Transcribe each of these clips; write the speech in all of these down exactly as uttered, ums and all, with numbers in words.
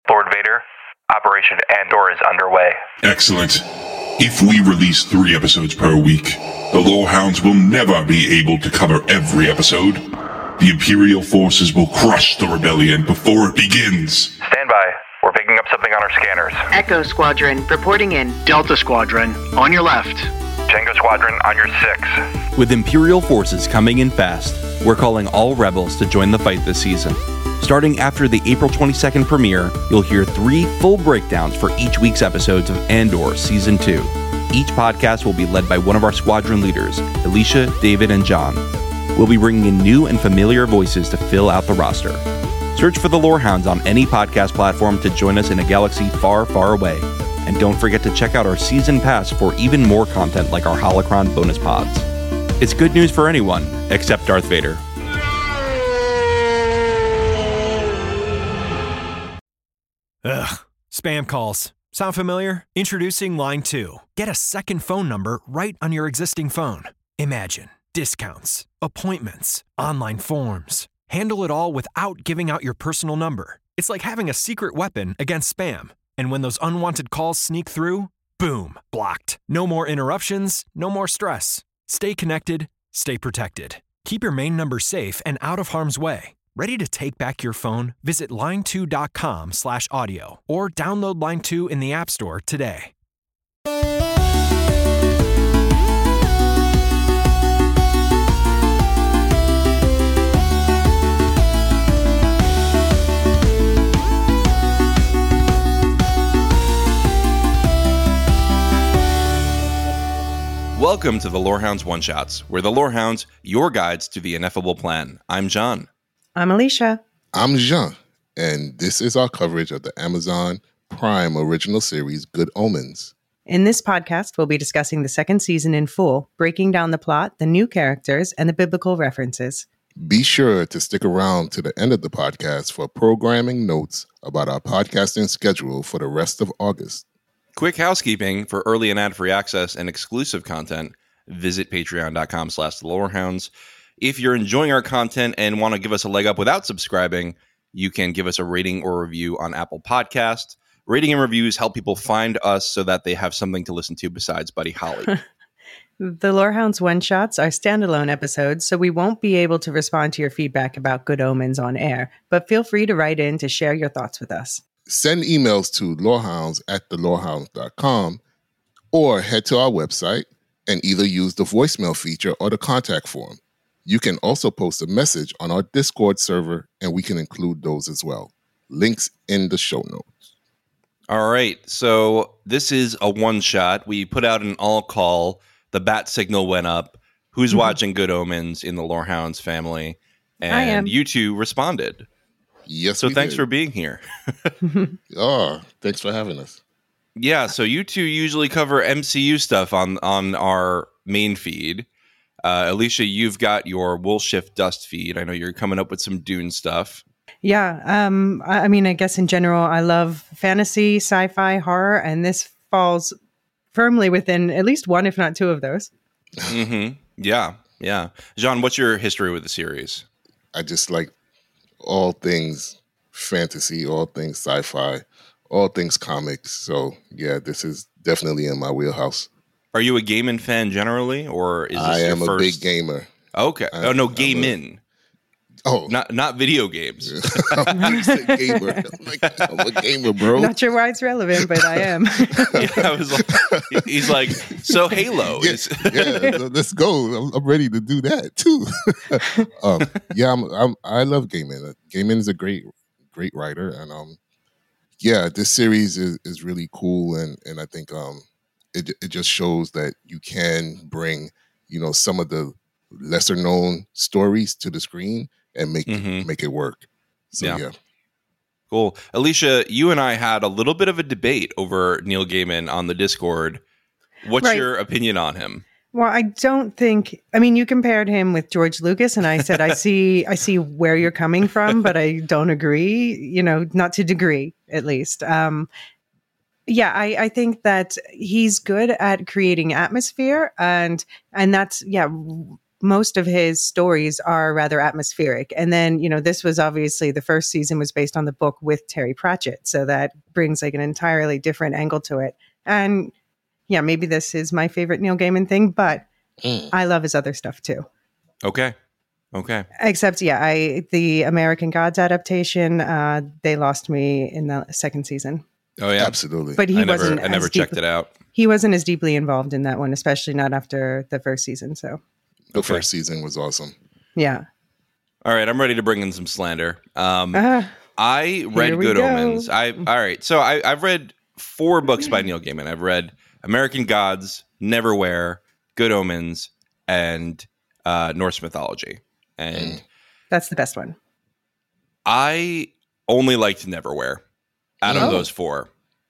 Lord Vader, Operation Andor is underway. Excellent. If we release three episodes per week, the Lorehounds will never be able to cover every episode. The Imperial forces will crush the rebellion before it begins. Stand by. We're picking up something on our scanners. Echo Squadron, reporting in. Delta Squadron, on your left. Tango Squadron, on your six. With Imperial forces coming in fast, we're calling all rebels to join the fight this season. Starting after the April twenty-second premiere, you'll hear three full breakdowns for each week's episodes of Andor Season two. Each podcast will be led by one of our squadron leaders, Alicia, David, and John. We'll be bringing in new and familiar voices to fill out the roster. Search for the Lorehounds on any podcast platform to join us in a galaxy far, far away. And don't forget to check out our season pass for even more content like our Holocron bonus pods. It's good news for anyone, except Darth Vader. Ugh, spam calls. Sound familiar? Introducing Line two. Get a second phone number right on your existing phone. Imagine discounts, appointments, online forms. Handle it all without giving out your personal number. It's like having a secret weapon against spam. And when those unwanted calls sneak through, boom, blocked. No more interruptions, no more stress. Stay connected, stay protected. Keep your main number safe and out of harm's way. Ready to take back your phone? Visit line two dot com slash audio or download Line two in the App Store today. Welcome to the Lorehounds One-Shots. We're the Lorehounds, your guides to the ineffable plan. I'm John. I'm Alicia. I'm Jean, and this is our coverage of the Amazon Prime original series, Good Omens. In this podcast, we'll be discussing the second season in full, breaking down the plot, the new characters, and the biblical references. Be sure to stick around to the end of the podcast for programming notes about our podcasting schedule for the rest of August. Quick housekeeping: for early and ad-free access and exclusive content, visit patreon.com slash the Lorehounds. If you're enjoying our content and want to give us a leg up without subscribing, you can give us a rating or review on Apple Podcasts. Rating and reviews help people find us so that they have something to listen to besides Buddy Holly. The Lorehounds One-Shots are standalone episodes, so we won't be able to respond to your feedback about Good Omens on air, but feel free to write in to share your thoughts with us. Send emails to lorehounds at the lorehounds dot com or head to our website and either use the voicemail feature or the contact form. You can also post a message on our Discord server, and we can include those as well. Links in the show notes. All right, so this is a one-shot. We put out an all-call. The bat signal went up. Who's mm-hmm. watching Good Omens in the Lorehounds family? And I am. You two responded. Yes, So we thanks did. for being here. Oh, thanks for having us. Yeah, so you two usually cover M C U stuff on, on our main feed. Uh, Alicia, you've got your Woolshift Dust feed. I know you're coming up with some Dune stuff. Yeah, um, I I mean, I guess in general, I love fantasy, sci-fi, horror, and this falls firmly within at least one, if not two of those. Mm-hmm. Yeah, yeah. Jean, what's your history with the series? I just like all things fantasy, all things sci-fi, all things comics. So, yeah, this is definitely in my wheelhouse. Are you a gaming fan generally, or is this I your am first? a big gamer. Okay. I, oh no, I'm game a, in. Oh, Not not video games. I'm just a gamer. I'm, like, I'm a gamer, bro. Not sure why it's relevant, but I am. Yeah, I was like, he's like, so Halo Yeah, is. yeah, let's go. I'm, I'm ready to do that too. um, yeah, I'm, I'm. I love Gaiman. Gaiman is a great, great writer, and um, yeah, this series is, is really cool, and and I think um, it it just shows that you can bring, you know, some of the lesser known stories to the screen and make Mhm. make it work. So Yeah. yeah. Cool. Alicia, you and I had a little bit of a debate over Neil Gaiman on the Discord. What's Right. your opinion on him? Well, I don't think. I mean, you compared him with George Lucas, and I said, I see, I see where you're coming from, but I don't agree. You know, not to degree, at least. Um, yeah, I, I think that he's good at creating atmosphere, and and that's yeah, most of his stories are rather atmospheric. And then, you know, this was obviously the first season was based on the book with Terry Pratchett. So that brings like an entirely different angle to it. And yeah, maybe this is my favorite Neil Gaiman thing, but mm. I love his other stuff too. Okay. Okay. Except, yeah, I the American Gods adaptation, uh, they lost me in the second season. Oh, yeah. Absolutely. But he I wasn't never, I never deep, checked it out. He wasn't as deeply involved in that one, especially not after the first season. So the okay. first season was awesome. Yeah. All right. I'm ready to bring in some slander. Um, uh, I read Good go. Omens. I All right. So I, I've read four books by Neil Gaiman. I've read American Gods, Neverwhere, Good Omens, and uh, Norse mythology. And mm. that's the best one. I only liked Neverwhere out oh. of those four.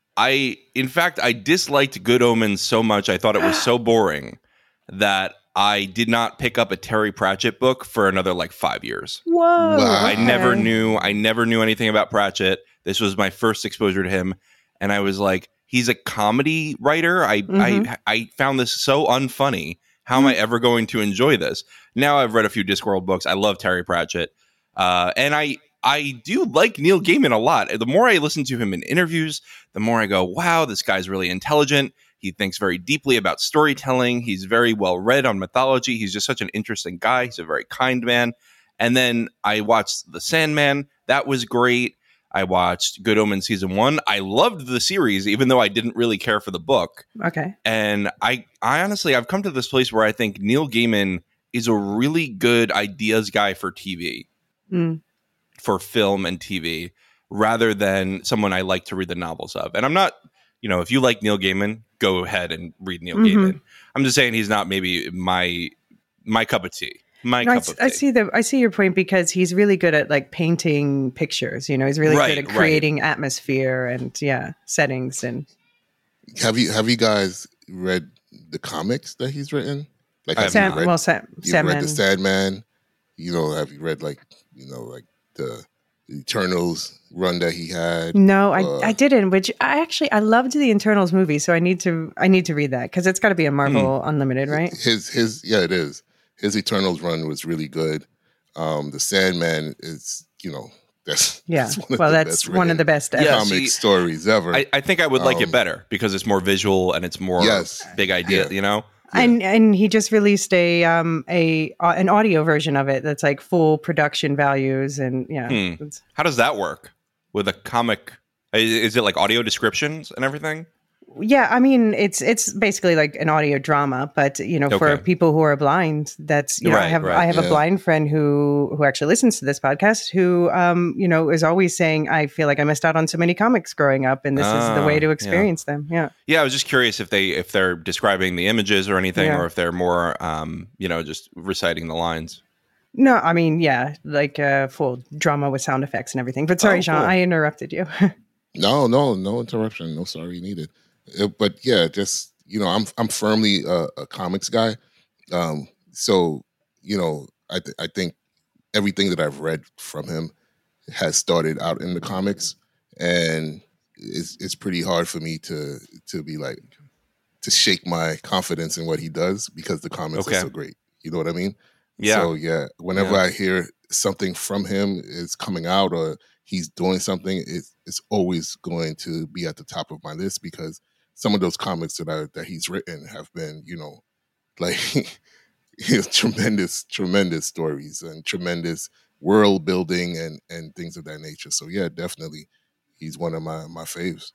I, in fact, I disliked Good Omens so much. I thought it was so boring that I did not pick up a Terry Pratchett book for another like five years. Whoa! Wow. I never knew. I never knew anything about Pratchett. This was my first exposure to him, and I was like, he's a comedy writer. I mm-hmm. I I found this so unfunny. How am I ever going to enjoy this? Now I've read a few Discworld books. I love Terry Pratchett, uh, and I. I do like Neil Gaiman a lot. The more I listen to him in interviews, the more I go, wow, this guy's really intelligent. He thinks very deeply about storytelling. He's very well read on mythology. He's just such an interesting guy. He's a very kind man. And then I watched The Sandman. That was great. I watched Good Omens season one. I loved the series, even though I didn't really care for the book. Okay. And I, I honestly, I've come to this place where I think Neil Gaiman is a really good ideas guy for T V. Mm. For film and T V, rather than someone I like to read the novels of. And I'm not, you know, if you like Neil Gaiman, go ahead and read Neil mm-hmm. Gaiman. I'm just saying he's not maybe my my cup of tea. My no, cup I, of tea. I see the I see your point because he's really good at like painting pictures. You know, he's really right, good at creating right. atmosphere and yeah, settings. And have you have you guys read the comics that he's written? Like, have Sam, you read, well, Sam, you Sandman. read the Sandman? You know, have you read like you know like the Eternals run that he had? No, I, uh, I didn't. Which I actually I loved the Eternals movie, so I need to I need to read that because it's got to be a Marvel mm. Unlimited, right? His his yeah, it is. His Eternals run was really good. Um, the Sandman is you know that's yeah. That's one of well, the that's best one of the best yeah, comic see, stories ever. I, I think I would like um, it better because it's more visual and it's more yes, big idea. yeah. You know. Yeah. And and he just released a um a uh, an audio version of it that's like full production values and yeah. Hmm. How does that work with a comic? Is it like audio descriptions and everything? Yeah, I mean it's it's basically like an audio drama, but you know, for okay. people who are blind, that's you know, right, I have right, I have yeah. a blind friend who who actually listens to this podcast who um you know is always saying I feel like I missed out on so many comics growing up, and this ah, is the way to yeah. experience them. Yeah, yeah. I was just curious if they if they're describing the images or anything, yeah. or if they're more um you know just reciting the lines. No, I mean yeah, like uh, full drama with sound effects and everything. But sorry, oh, Sean, cool. I interrupted you. no, no, no interruption. No sorry needed. Uh, but yeah, just you know, I'm I'm firmly a, a comics guy. Um, so you know, I th- I think everything that I've read from him has started out in the comics, and it's it's pretty hard for me to to be like to shake my confidence in what he does because the comics okay. are so great. You know what I mean? Yeah. So yeah, whenever yeah. I hear something from him is coming out or he's doing something, it's it's always going to be at the top of my list because some of those comics that I, that he's written have been, you know, like you know, tremendous, tremendous stories and tremendous world building and and things of that nature. So yeah, definitely, he's one of my my faves.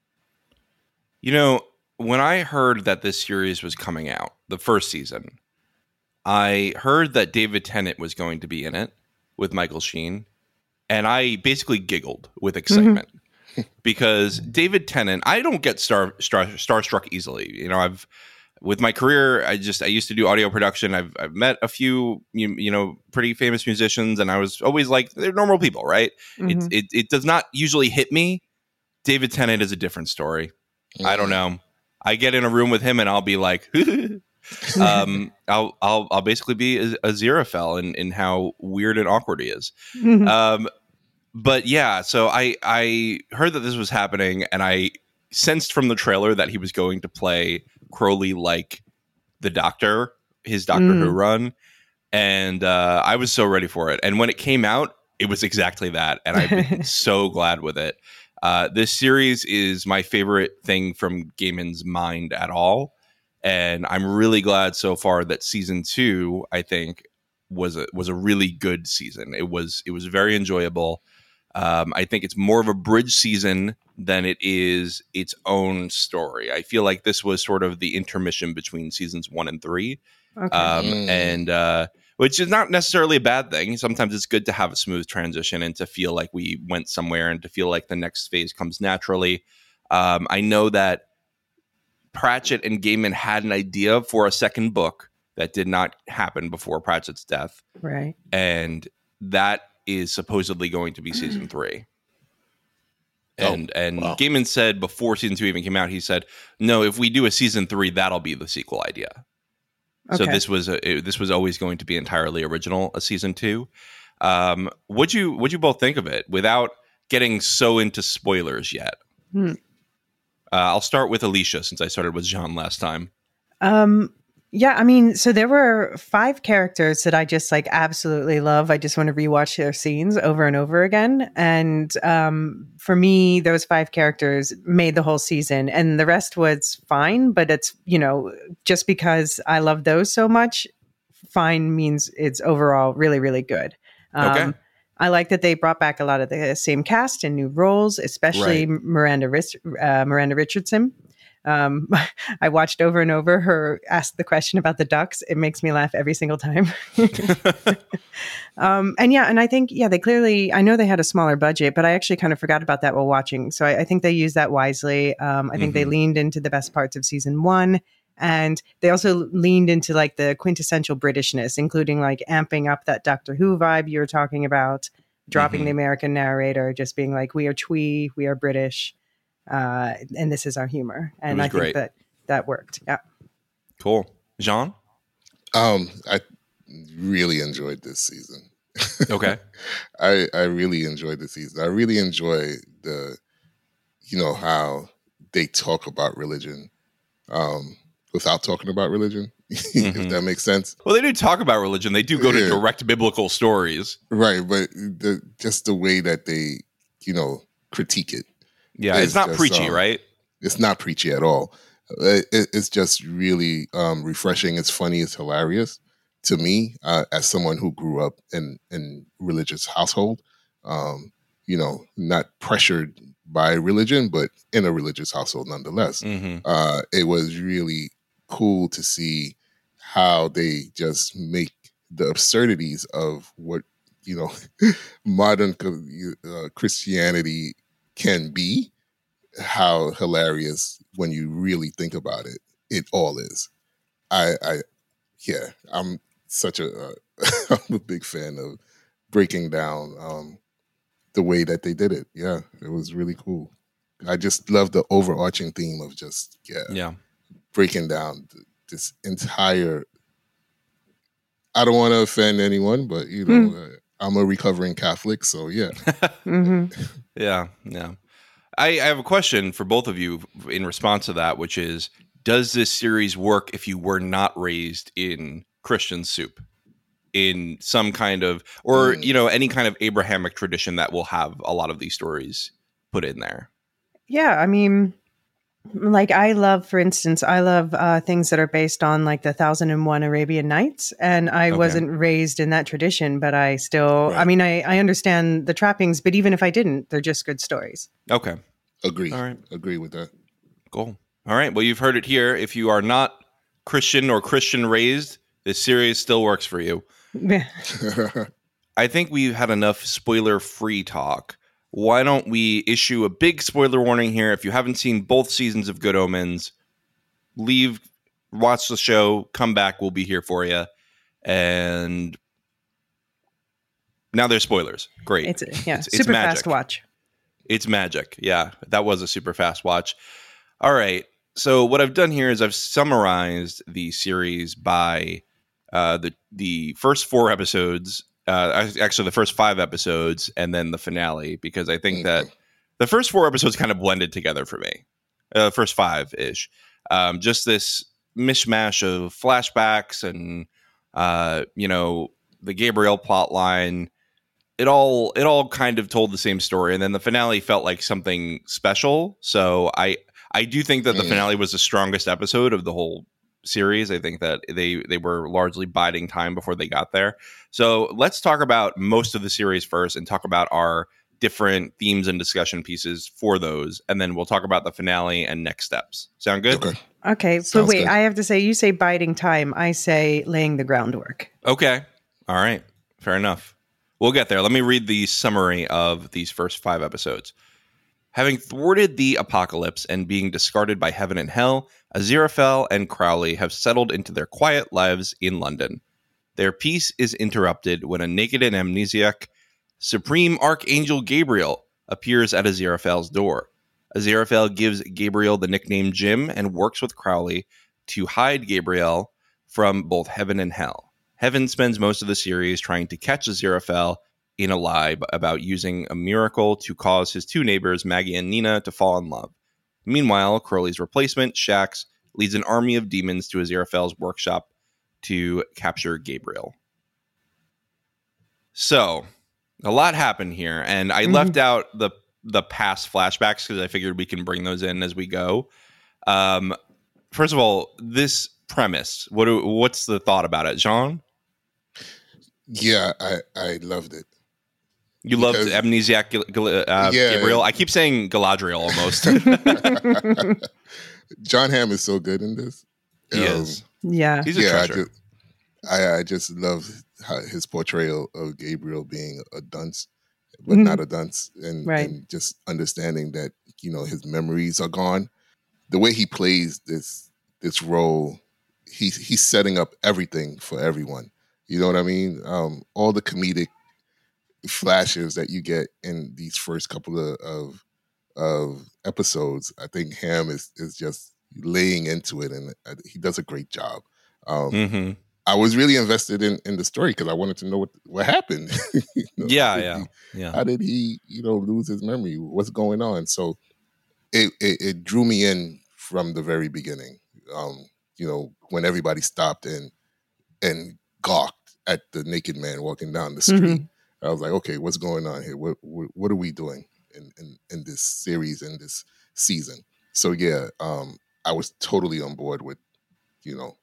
You know, when I heard that this series was coming out, the first season, I heard that David Tennant was going to be in it with Michael Sheen, and I basically giggled with excitement. Mm-hmm. Because David Tennant, I don't get star, star starstruck easily. You know, I've with my career, I just I used to do audio production. I've I've met a few you, you know pretty famous musicians, and I was always like they're normal people, right? Mm-hmm. It, it it does not usually hit me. David Tennant is a different story. Mm-hmm. I don't know. I get in a room with him, and I'll be like, um, I'll I'll I'll basically be a, a Aziraphale in in how weird and awkward he is. Mm-hmm. Um. But yeah, so I, I heard that this was happening, and I sensed from the trailer that he was going to play Crowley like the Doctor, his Doctor mm. Who run. And uh, I was so ready for it. And when it came out, it was exactly that. And I've been so glad with it. Uh, this series is my favorite thing from Gaiman's mind at all. And I'm really glad so far that season two, I think, was a, was a really good season. It was it was very enjoyable. Um, I think it's more of a bridge season than it is its own story. I feel like this was sort of the intermission between seasons one and three. Okay. Um, Mm. and uh, which is not necessarily a bad thing. Sometimes it's good to have a smooth transition and to feel like we went somewhere and to feel like the next phase comes naturally. Um, I know that Pratchett and Gaiman had an idea for a second book that did not happen before Pratchett's death. Right. And that is supposedly going to be season three. And Oh, and wow. Gaiman said before season two even came out, he said, no, if we do a season three, that'll be the sequel idea. So Okay. this was a, it, this was always going to be entirely original, a season two. Um, what'd you what'd you both think of it without getting so into spoilers yet? Hmm. Uh, I'll start with Alicia since I started with Jean last time. Um, yeah, I mean, so there were five characters that I just like absolutely love. I just want to rewatch their scenes over and over again. And um, for me, those five characters made the whole season, and the rest was fine. But it's, you know, just because I love those so much, fine means it's overall really, really good. Um, Okay. I like that they brought back a lot of the same cast and new roles, especially Right. Miranda Ris- uh, Miranda Richardson. Um, I watched over and over her ask the question about the ducks. It makes me laugh every single time. um, and yeah, and I think, yeah, they clearly, I know they had a smaller budget, but I actually kind of forgot about that while watching. So I, I think they used that wisely. Um, I think they Mhm. leaned into the best parts of season one. And they also leaned into like the quintessential Britishness, including like amping up that Doctor Who vibe you were talking about, dropping Mhm. the American narrator, just being like, we are twee, we are British. Uh, and this is our humor. And was I think great. that that worked. Yeah. Cool. Jean? Um, I really enjoyed this season. Okay. I I really enjoyed the season. I really enjoy the, you know, how they talk about religion, um, without talking about religion. Mhm. If that makes sense, Well, they do talk about religion. They do go to Yeah. direct biblical stories. right? But the just the way that they, you know, critique it. Yeah, It's it's not just, preachy, um, right? It's not preachy at all. It, it- it's just really um, refreshing. It's funny. It's hilarious to me uh, as someone who grew up in in religious household. Um, you know, not pressured by religion, but in a religious household nonetheless. Mm-hmm. Uh, it was really cool to see how they just make the absurdities of what, you know, modern uh, Christianity can be, how hilarious when you really think about it, it all is. I, I yeah, I'm such a, uh, I'm a big fan of breaking down um, the way that they did it. Yeah, it was really cool. I just love the overarching theme of just, yeah, Yeah. breaking down th- this entire, I don't want to offend anyone, but, you know, Hmm. uh, I'm a recovering Catholic, so yeah. hmm Yeah, yeah. I, I have a question for both of you in response to that, which is, does this series work if you were not raised in Christian soup? In some kind of, or, Mm. you know, any kind of Abrahamic tradition that will have a lot of these stories put in there? Yeah. I mean, like I love, for instance, I love uh, things that are based on like the Thousand and One Arabian Nights. And I Okay. wasn't raised in that tradition, but I still, I Right. mean, I, I understand the trappings, but even if I didn't, they're just good stories. Okay, Agree. all right, Agree with that. cool. All right, well, you've heard it here. If you are not Christian or Christian raised, this series still works for you. I think we've had enough spoiler-free talk. Why don't we issue a big spoiler warning here? If you haven't seen both seasons of Good Omens, leave, watch the show, come back. We'll be here for you. And now there's spoilers. Great. It's, yeah, It's- it's super magic. fast watch. It's magic. Yeah, that was a super fast watch. All right. So what I've done here is I've summarized the series by uh, the the first four episodes, uh, actually the first five episodes, and then the finale, because I think that the first four episodes kind of blended together for me. Uh, first five ish, um, just this mishmash of flashbacks and uh, you know, the Gabriel plot line. It all it all kind of told the same story, and then the finale felt like something special. So I I do think that the mm. finale was the strongest episode of the whole series. I think that they they were largely biding time before they got there. So let's talk about most of the series first and talk about our different themes and discussion pieces for those, and then we'll talk about the finale and next steps. Sound good? Okay. Okay, but Sounds wait, good. I have to say, you say biding time. I say laying the groundwork. Okay. All right. Fair enough. We'll get there. Let me read the summary of these first five episodes. Having thwarted the apocalypse and being discarded by heaven and hell, Aziraphale and Crowley have settled into their quiet lives in London. Their peace is interrupted when a naked and amnesiac Supreme Archangel Gabriel appears at Aziraphale's door. Aziraphale gives Gabriel the nickname Jim and works with Crowley to hide Gabriel from both heaven and hell. Heaven spends most of the series trying to catch Aziraphale in a lie about using a miracle to cause his two neighbors, Maggie and Nina, to fall in love. Meanwhile, Crowley's replacement, Shax, leads an army of demons to Aziraphale's workshop to capture Gabriel. So, a lot happened here, and I mm-hmm. left out the the past flashbacks because I figured we can bring those in as we go. Um, first of all, this premise, what do, what's the thought about it, Jean? Yeah, I, I loved it. You because, loved Amnesiac uh, yeah, Gabriel? I keep saying Galadriel almost. John Hamm is so good in this. He um, is. Yeah. He's a yeah, treasure. I just, I, I just love how his portrayal of Gabriel being a dunce, but mm-hmm. not a dunce, and, right. and just understanding that, you know, his memories are gone. The way he plays this this role, he's he's setting up everything for everyone. You know what I mean? Um, all the comedic flashes that you get in these first couple of of, of episodes, I think Hamm is is just laying into it, and he does a great job. Um, mm-hmm. I was really invested in, in the story because I wanted to know what what happened. you know, yeah, yeah, he, yeah. How did he, you know, lose his memory? What's going on? So it it, it drew me in from the very beginning. Um, you know, when everybody stopped and and gawked at the naked man walking down the street, mm-hmm. I was like, okay, what's going on here? What what, what are we doing in, in in this series, in this season? So yeah, um, I was totally on board with, you know,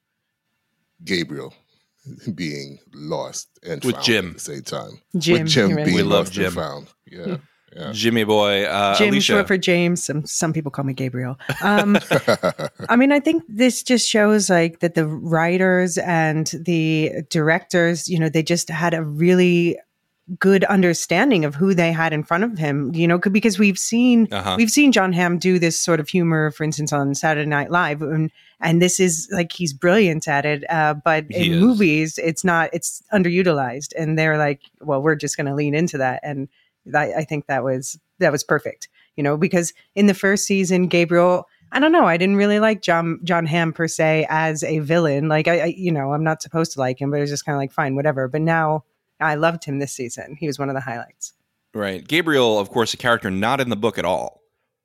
Gabriel being lost and with found Jim at the same time. Jim, with Jim right. being we love lost Jim. and found. Yeah, yeah. Jimmy boy. Uh, Jim, Alicia. short for James. Some some people call me Gabriel. Um, I mean, I think this just shows like that the writers and the directors, you know, they just had a really good understanding of who they had in front of him, you know, because we've seen uh-huh. we've seen John Hamm do this sort of humor, for instance, on Saturday Night Live, and and this is like he's brilliant at it. Uh, but he in is. movies, it's not, it's underutilized, and they're like, well, we're just going to lean into that, and I, I think that was that was perfect, you know, because in the first season, Gabriel, I don't know, I didn't really like John John Hamm per se as a villain, like I, I you know, I'm not supposed to like him, but it was just kind of like fine, whatever. But now I loved him this season. He was one of the highlights. Right. Gabriel, of course, a character not in the book at all.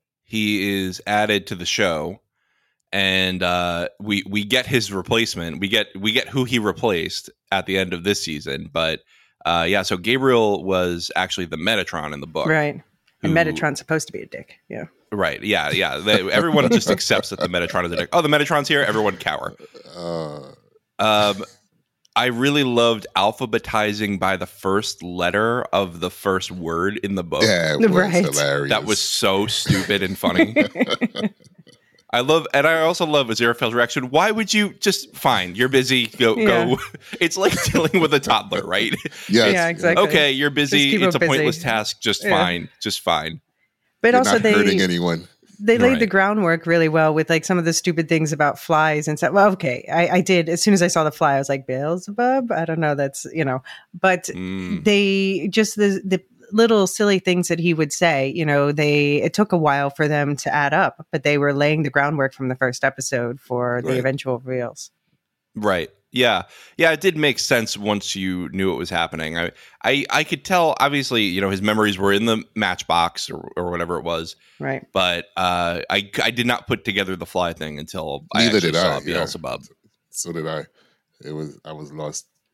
He is added to the show, and uh, we we get his replacement. We get we get who he replaced at the end of this season. But uh, yeah, so Gabriel was actually the Metatron in the book. Right. Who, and Metatron's supposed to be a dick. Yeah. Right. Yeah. Yeah. They, everyone just accepts that the Metatron is a dick. Oh, the Metatron's here. Everyone cower. Uh... Um. I really loved alphabetizing by the first letter of the first word in the book. Yeah, it was right. hilarious. That was so stupid and funny. I love, and I also love Aziraphale's reaction. Why would you just, fine, you're busy, go, yeah. go. It's like dealing with a toddler, right? Yes. Yeah, exactly. Okay, you're busy. It's a busy. pointless task. Just yeah. fine. Just fine. But You're also not they hurting anyone. They laid Right. the groundwork really well with like some of the stupid things about flies and stuff. Well, okay, I, I did. As soon as I saw the fly, I was like, Beelzebub? I don't know. That's, you know, but Mm. they just the the little silly things that he would say, you know, they it took a while for them to add up, but they were laying the groundwork from the first episode for the Right. eventual reveals. Right. Yeah. Yeah, it did make sense once you knew it was happening. I, I, I could tell, obviously, you know, his memories were in the matchbox or, or whatever it was. Right. But uh, I, I did not put together the fly thing until I Neither actually did saw I, yeah. Beelzebub. So did I. It was I was lost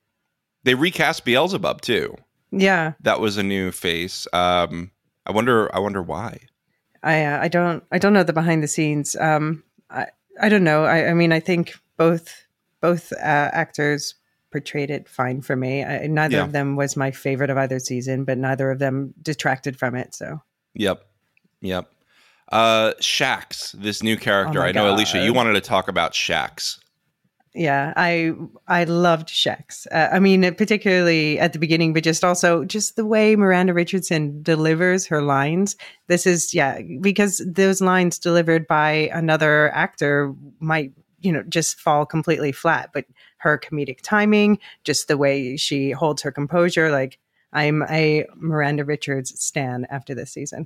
They recast Beelzebub too. Yeah, that was a new face. Um, I wonder. I wonder why. I uh, I don't I don't know the behind the scenes. Um, I I don't know. I, I mean, I think both both uh, actors portrayed it fine for me. I, neither Yeah. of them was my favorite of either season, but neither of them detracted from it. So. Yep. Yep. Uh, Shax, this new character. Oh my I know, God. Alicia, you wanted to talk about Shax. Yeah, I I loved Shax. Uh, I mean, particularly at the beginning, but just also just the way Miranda Richardson delivers her lines. This is yeah, because those lines delivered by another actor might you know just fall completely flat. But her comedic timing, just the way she holds her composure, like I'm a Miranda Richards stan after this season.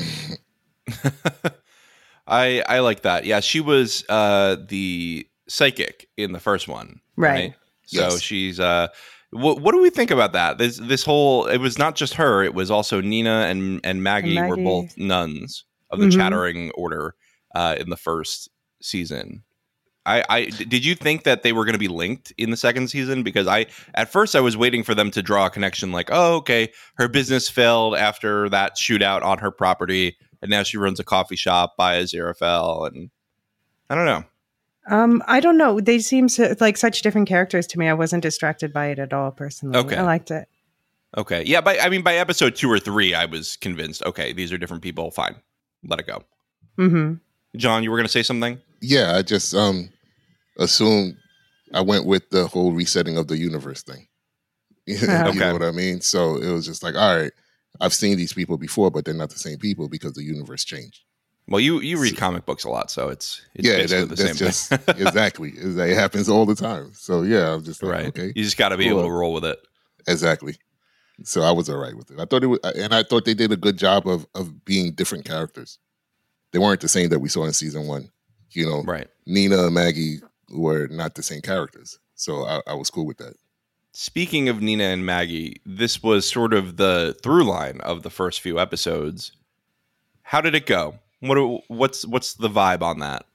I I like that. Yeah, she was uh, the psychic in the first one, right? Right. So Yes. she's. Uh, what what do we think about that? This this whole. It was not just her. It was also Nina and and Maggie, And were Maggie. both nuns of the Mhm. Chattering Order uh, in the first season. I, I did you think that they were going to be linked in the second season? Because I at first I was waiting for them to draw a connection, like, oh, okay, her business failed after that shootout on her property, and now she runs a coffee shop by Aziraphale, and I don't know. Um, I don't know. They seem so, like such different characters to me. I wasn't distracted by it at all, personally. Okay. I liked it. Okay, yeah, but I mean, by episode two or three, I was convinced. Okay, these are different people. Fine, let it go. Mm-hmm. John, you were going to say something? Yeah, I just um assumed I went with the whole resetting of the universe thing. you Okay. know what I mean? So it was just like, all right, I've seen these people before, but they're not the same people because the universe changed. Well, you you read So- comic books a lot, so it's, it's yeah, basically that, the that's same just thing. exactly. It happens all the time. So yeah, I'm just like, Right. okay, You just got to be Cool. able to roll with it. exactly. So I was all right with it. I thought it was, and I thought they did a good job of of being different characters. They weren't the same that we saw in season one. You know, Right. Nina and Maggie were not the same characters. So I, I was cool with that. Speaking of Nina and Maggie, this was sort of the through line of the first few episodes. How did it go? What do- what's what's the vibe on that?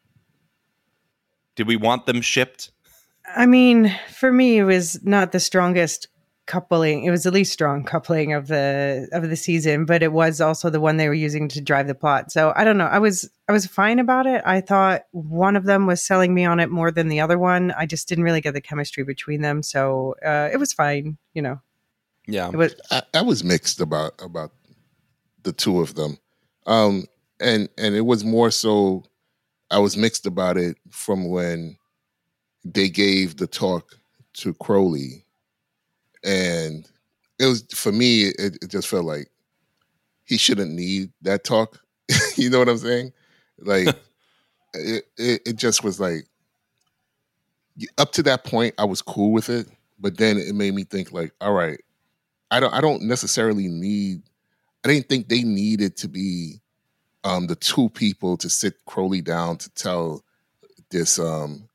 Did we want them shipped? I mean, for me, it was not the strongest coupling. It was the least strong coupling of the of the season, but it was also the one they were using to drive the plot. So I don't know. I was I was fine about it. I thought one of them was selling me on it more than the other one. I just didn't really get the chemistry between them. So uh, it was fine. You know, Yeah. it was. I, I was mixed about about the two of them, um, and and it was more so. I was mixed about it from when they gave the talk to Crowley, and it was for me. It, it just felt like he shouldn't need that talk. You know what I'm saying? Like it, it. It just was like up to that point, I was cool with it, but then it made me think like, all right, I don't. I don't necessarily need. I didn't think they needed to be um, the two people to sit Crowley down to tell this um,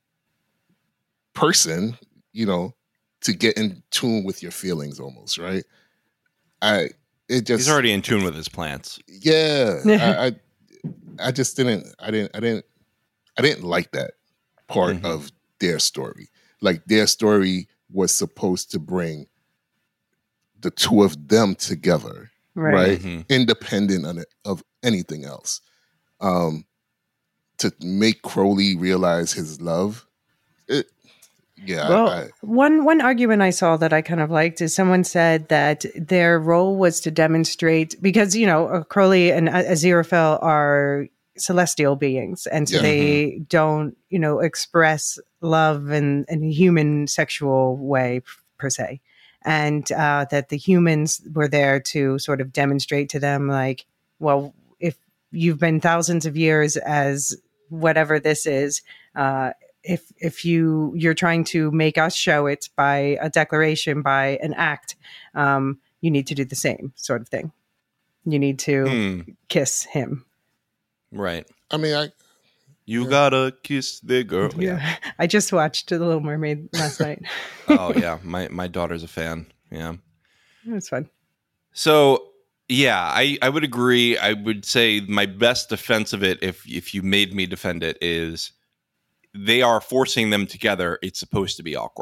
person, you know, to get in tune with your feelings, almost, right? I it just He's already in tune with his plants. yeah. I, I I just didn't. I didn't. I didn't. I didn't like that part Mhm. of their story. Like their story was supposed to bring the two of them together, Right. right? Mhm. Independent on it, of anything else. Um, to make Crowley realize his love. It, yeah. Well, I, I, one one argument I saw that I kind of liked is someone said that their role was to demonstrate because you know uh, Crowley and A- Aziraphale are celestial beings, and so Yeah. they don't you know express love in, in a human sexual way per se, and uh, that the humans were there to sort of demonstrate to them like, well, if you've been thousands of years as whatever this is. Uh, if if you you're trying to make us show it by a declaration, by an act, um, you need to do the same sort of thing. You need to Hmm. kiss him. Right. I mean, I You gotta kiss the girl. Yeah. I just watched The Little Mermaid last night. Oh yeah. My my daughter's a fan. Yeah. It was fun. So yeah, I, I would agree. I would say my best defense of it, if if you made me defend it, is they are forcing them together. It's supposed to be awkward.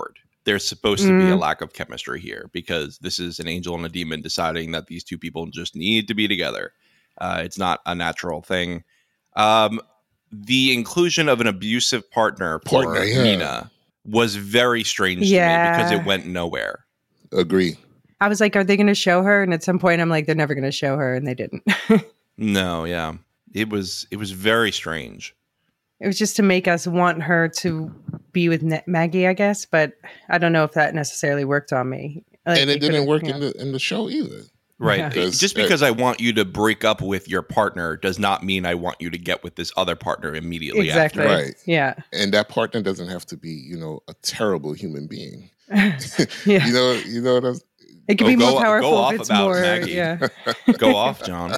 there's supposed to be a Mm. lack of chemistry here because this is an angel and a demon deciding that these two people just need to be together. Uh, it's not a natural thing. Um, the inclusion of an abusive partner for Partner, yeah. Nina was very strange Yeah. to me because it went nowhere. Agree. I was like, are they going to show her? And at some point, I'm like, they're never going to show her, and they didn't. No, yeah, it was it was very strange. It was just to make us want her to be with Ne- Maggie, I guess, but I don't know if that necessarily worked on me. Like, And it didn't could've- work yeah. in the in the show either. Right. Yeah. It- just because I want you to break up with your partner does not mean I want you to get with this other partner immediately Exactly. after. Right. Yeah. And that partner doesn't have to be, you know, a terrible human being. yeah. You know, you know what I'm It could Oh, be go- more go powerful off if it's about more. Maggie. Yeah. Go off, John.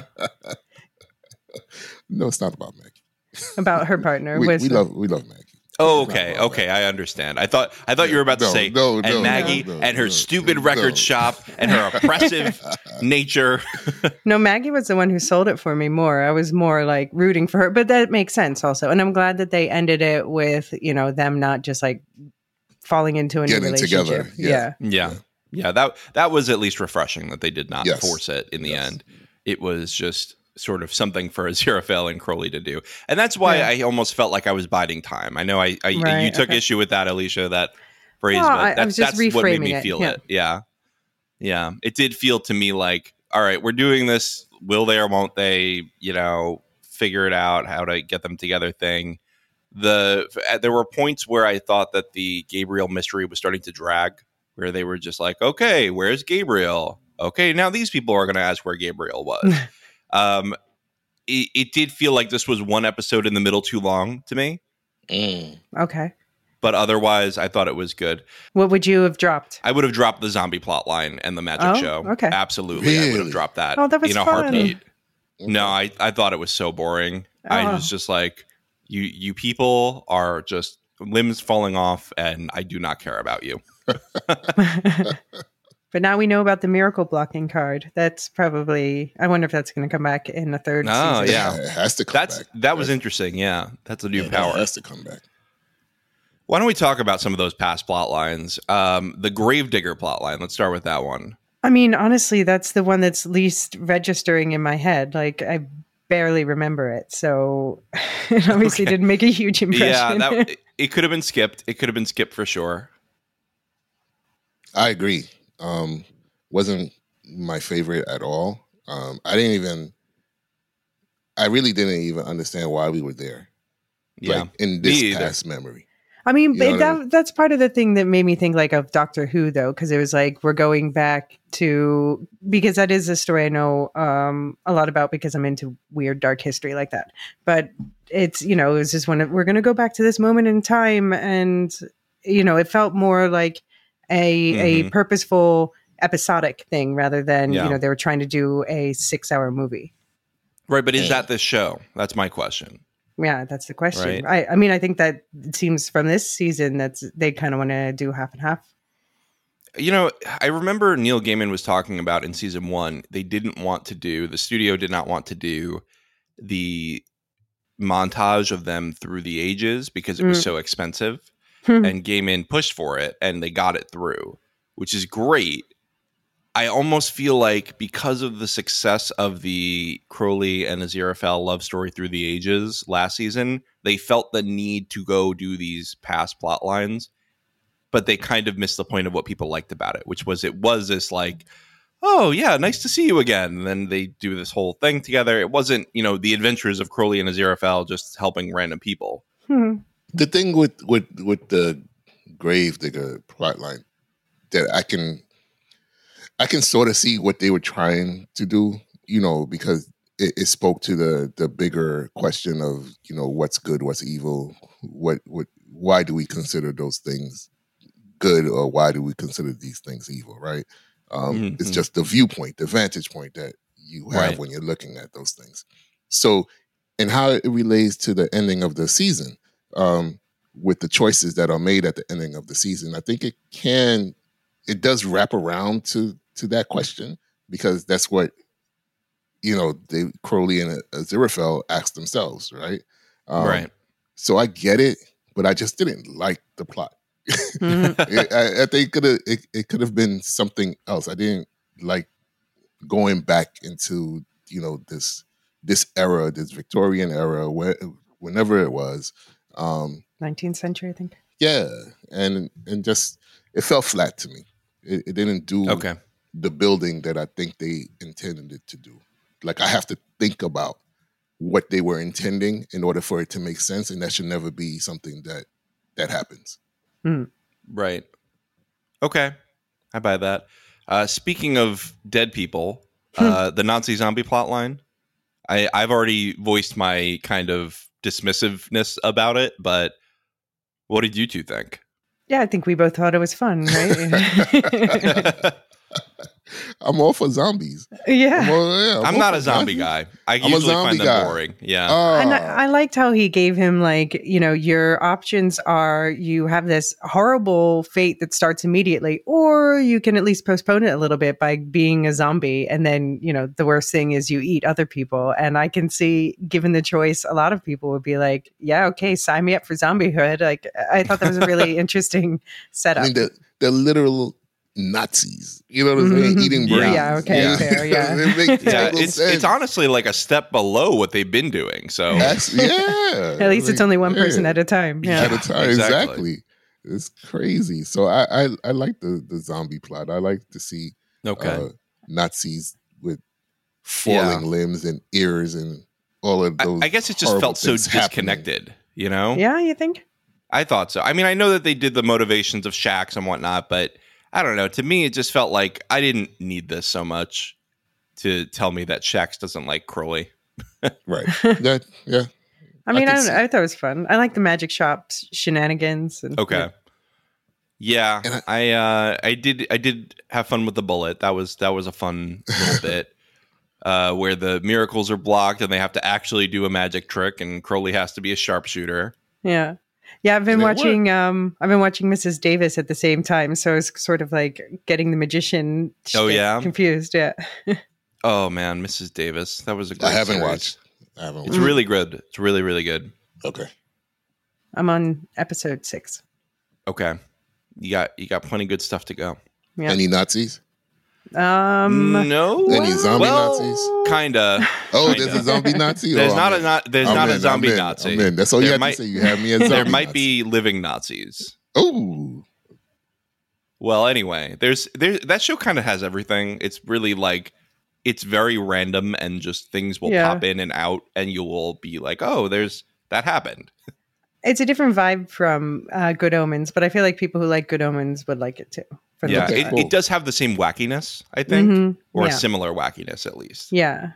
No, it's not about Maggie. About her partner. We, with we love we love Maggie. Oh, It's not okay, about okay, Maggie. I understand. I thought I thought you were about to No, say no, and no, Maggie no, no, and her no, stupid no. record shop and her oppressive nature. No, Maggie was the one who sold it for me more. I was more like rooting for her, but that makes sense also. And I'm glad that they ended it with, you know, them not just like falling into a new Getting relationship. together, Yeah. yeah. Yeah. Yeah, that that was at least refreshing that they did not Yes. force it in the Yes. end. It was just sort of something for Aziraphale and Crowley to do. And that's why Yeah. I almost felt like I was biding time. I know I, I Right, you took okay. issue with that, Alicia, that phrase, Well, but I- I that, was just that's what made me reframing it, feel yeah. it. Yeah. Yeah. It did feel to me like, all right, we're doing this. Will they or won't they, you know, figure it out how to get them together thing. The there were points where I thought that the Gabriel mystery was starting to drag, where they were just like, okay, where's Gabriel? Okay, now these people are going to ask where Gabriel was. um, it, it did feel like this was one episode in the middle too long to me, Mm. Okay. but otherwise, I thought it was good. What would you have dropped? I would have dropped the zombie plot line and the magic Oh, show. okay. Absolutely, I would have Really? dropped that. Oh, that was in a fun. heartbeat. No, I, I thought it was so boring. I Oh. was just like, you you people are just limbs falling off, and I do not care about you. But now we know about the miracle blocking card. That's probably, I wonder if that's going to come back in the third Oh, season. yeah. It has to come That's back. that was interesting. Yeah, that's a new Yeah, power. It has to come back. Why don't we talk about some of those past plot lines? Um, the Gravedigger plot line. Let's start with that one. I mean, honestly, that's the one that's least registering in my head. Like, I barely remember it. So it obviously Okay. didn't make a huge impression. Yeah, that it could have been skipped. It could have been skipped for sure. I agree. Um, wasn't my favorite at all. Um, I didn't even. I really didn't even understand why we were there. Yeah, Like in me this either. past memory. I mean, You know but what I that, that's part of the thing that made me think like of Doctor Who, though, because it was like we're going back to, because that is a story I know um, a lot about because I'm into weird dark history like that. But it's, you know, it was just one of, we're going to go back to this moment in time. And, you know, it felt more like a, a Mhm. purposeful episodic thing rather than, Yeah. you know, they were trying to do a six hour movie. Right, but is that this show? That's my question. Yeah, that's the question. Right. I, I mean, I think that it seems from this season that's they kind of want to do half and half. You know, I remember Neil Gaiman was talking about in season one, they didn't want to do, the studio did not want to do the montage of them through the ages because it was Mm. so expensive. Hmm. And Gaiman pushed for it and they got it through, which is great. I almost feel like because of the success of the Crowley and Aziraphale love story through the ages last season, they felt the need to go do these past plot lines, but they kind of missed the point of what people liked about it, which was it was this like, oh yeah, nice to see you again. And then they do this whole thing together. It wasn't, you know, the adventures of Crowley and Aziraphale just helping random people. Hmm. The thing with with with the Gravedigger plotline that I can I can sort of see what they were trying to do, you know, because it, it spoke to the the bigger question of, you know, what's good, what's evil, what what why do we consider those things good or why do we consider these things evil, right? Um, Mhm. It's just the viewpoint, the vantage point that you have Right. when you're looking at those things. So, and how it relates to the ending of the season, um, with the choices that are made at the ending of the season, I think it can, it does wrap around to to that question because that's what, you know, they Crowley and Aziraphale asked themselves, right? Um, Right. So I get it, but I just didn't like the plot. Mm-hmm. it, I, I think could have it, it could have been something else. I didn't like going back into you know this this era, this Victorian era, where whenever it was. Um, nineteenth century, I think. Yeah, and and just it felt flat to me. It, it didn't do Okay. the building that I think they intended it to do. Like I have to think about what they were intending in order for it to make sense, and that should never be something that that happens. Mm. Right. Okay. I buy that. Uh, speaking of dead people, uh, the Nazi zombie plotline, I, I've already voiced my kind of dismissiveness about it, but what did you two think? Yeah, I think we both thought it was fun, right? I'm all for zombies. Yeah. I'm, all, yeah, I'm, I'm all not for a zombie zombies. guy. I I'm a usually zombie find them guy. boring. Yeah. Oh. And I, I liked how he gave him, like, you know, your options are you have this horrible fate that starts immediately, or you can at least postpone it a little bit by being a zombie. And then, you know, the worst thing is you eat other people. And I can see, given the choice, a lot of people would be like, yeah, okay, sign me up for zombiehood. Like, I thought that was a really interesting setup. I mean, they're, they're literal Nazis. You know what I'm saying? Mhm. Eating Yeah. brains. Yeah, okay, Yeah. fair, yeah. It makes Yeah, total it's sense. it's honestly like a step below what they've been doing. So That's, yeah. At least it's Like, only one person yeah. at a time. Yeah. At a time. exactly. Exactly. It's crazy. So I, I, I like the, the zombie plot. I like to see okay. uh, Nazis with falling Yeah. limbs and ears and all of I, those. I guess it just horrible felt so things happening. disconnected, you know? Yeah, you think? I thought so. I mean, I know that they did the motivations of Shax and whatnot, but I don't know. To me, it just felt like I didn't need this so much to tell me that Shax doesn't like Crowley. Right. Yeah. Yeah. I mean, I I, can don't see- know. I thought it was fun. I like the magic shop shenanigans. And, Okay. Yeah, And I uh, I did I did have fun with the bullet. That was that was a fun little bit. Uh, where the miracles are blocked and they have to actually do a magic trick, and Crowley has to be a sharpshooter. Yeah. Yeah, I've been And it watching um I've been watching Missus Davis at the same time, so it's sort of like getting the magician Oh, shtick yeah? confused, yeah. Oh man, Missus Davis, that was a great I haven't series. watched. I haven't It's watched. really good. It's really really good. Okay. I'm on episode six. Okay, you got you got plenty good stuff to go. Yeah. Any Nazis? Um No, Any zombie well, Nazis? kinda. Oh, Kinda. there's a zombie Nazi? There's Oh, not I'm a in. not. There's I'm not in, a I'm zombie in, Nazi. I'm in. That's all you There have might- to say. You have me as zombie There might Nazi. be living Nazis. Oh, Well, anyway, there's there that show kind of has everything. It's really like it's very random and just things will Yeah. pop in and out, and you will be like, "Oh, there's that happened." it's a different vibe from uh, Good Omens, but I feel like people who like Good Omens would like it too. For the Yeah, most Okay, it, part. cool. it does have the same wackiness, I think, Mhm. or a Yeah. similar wackiness at least. Yeah.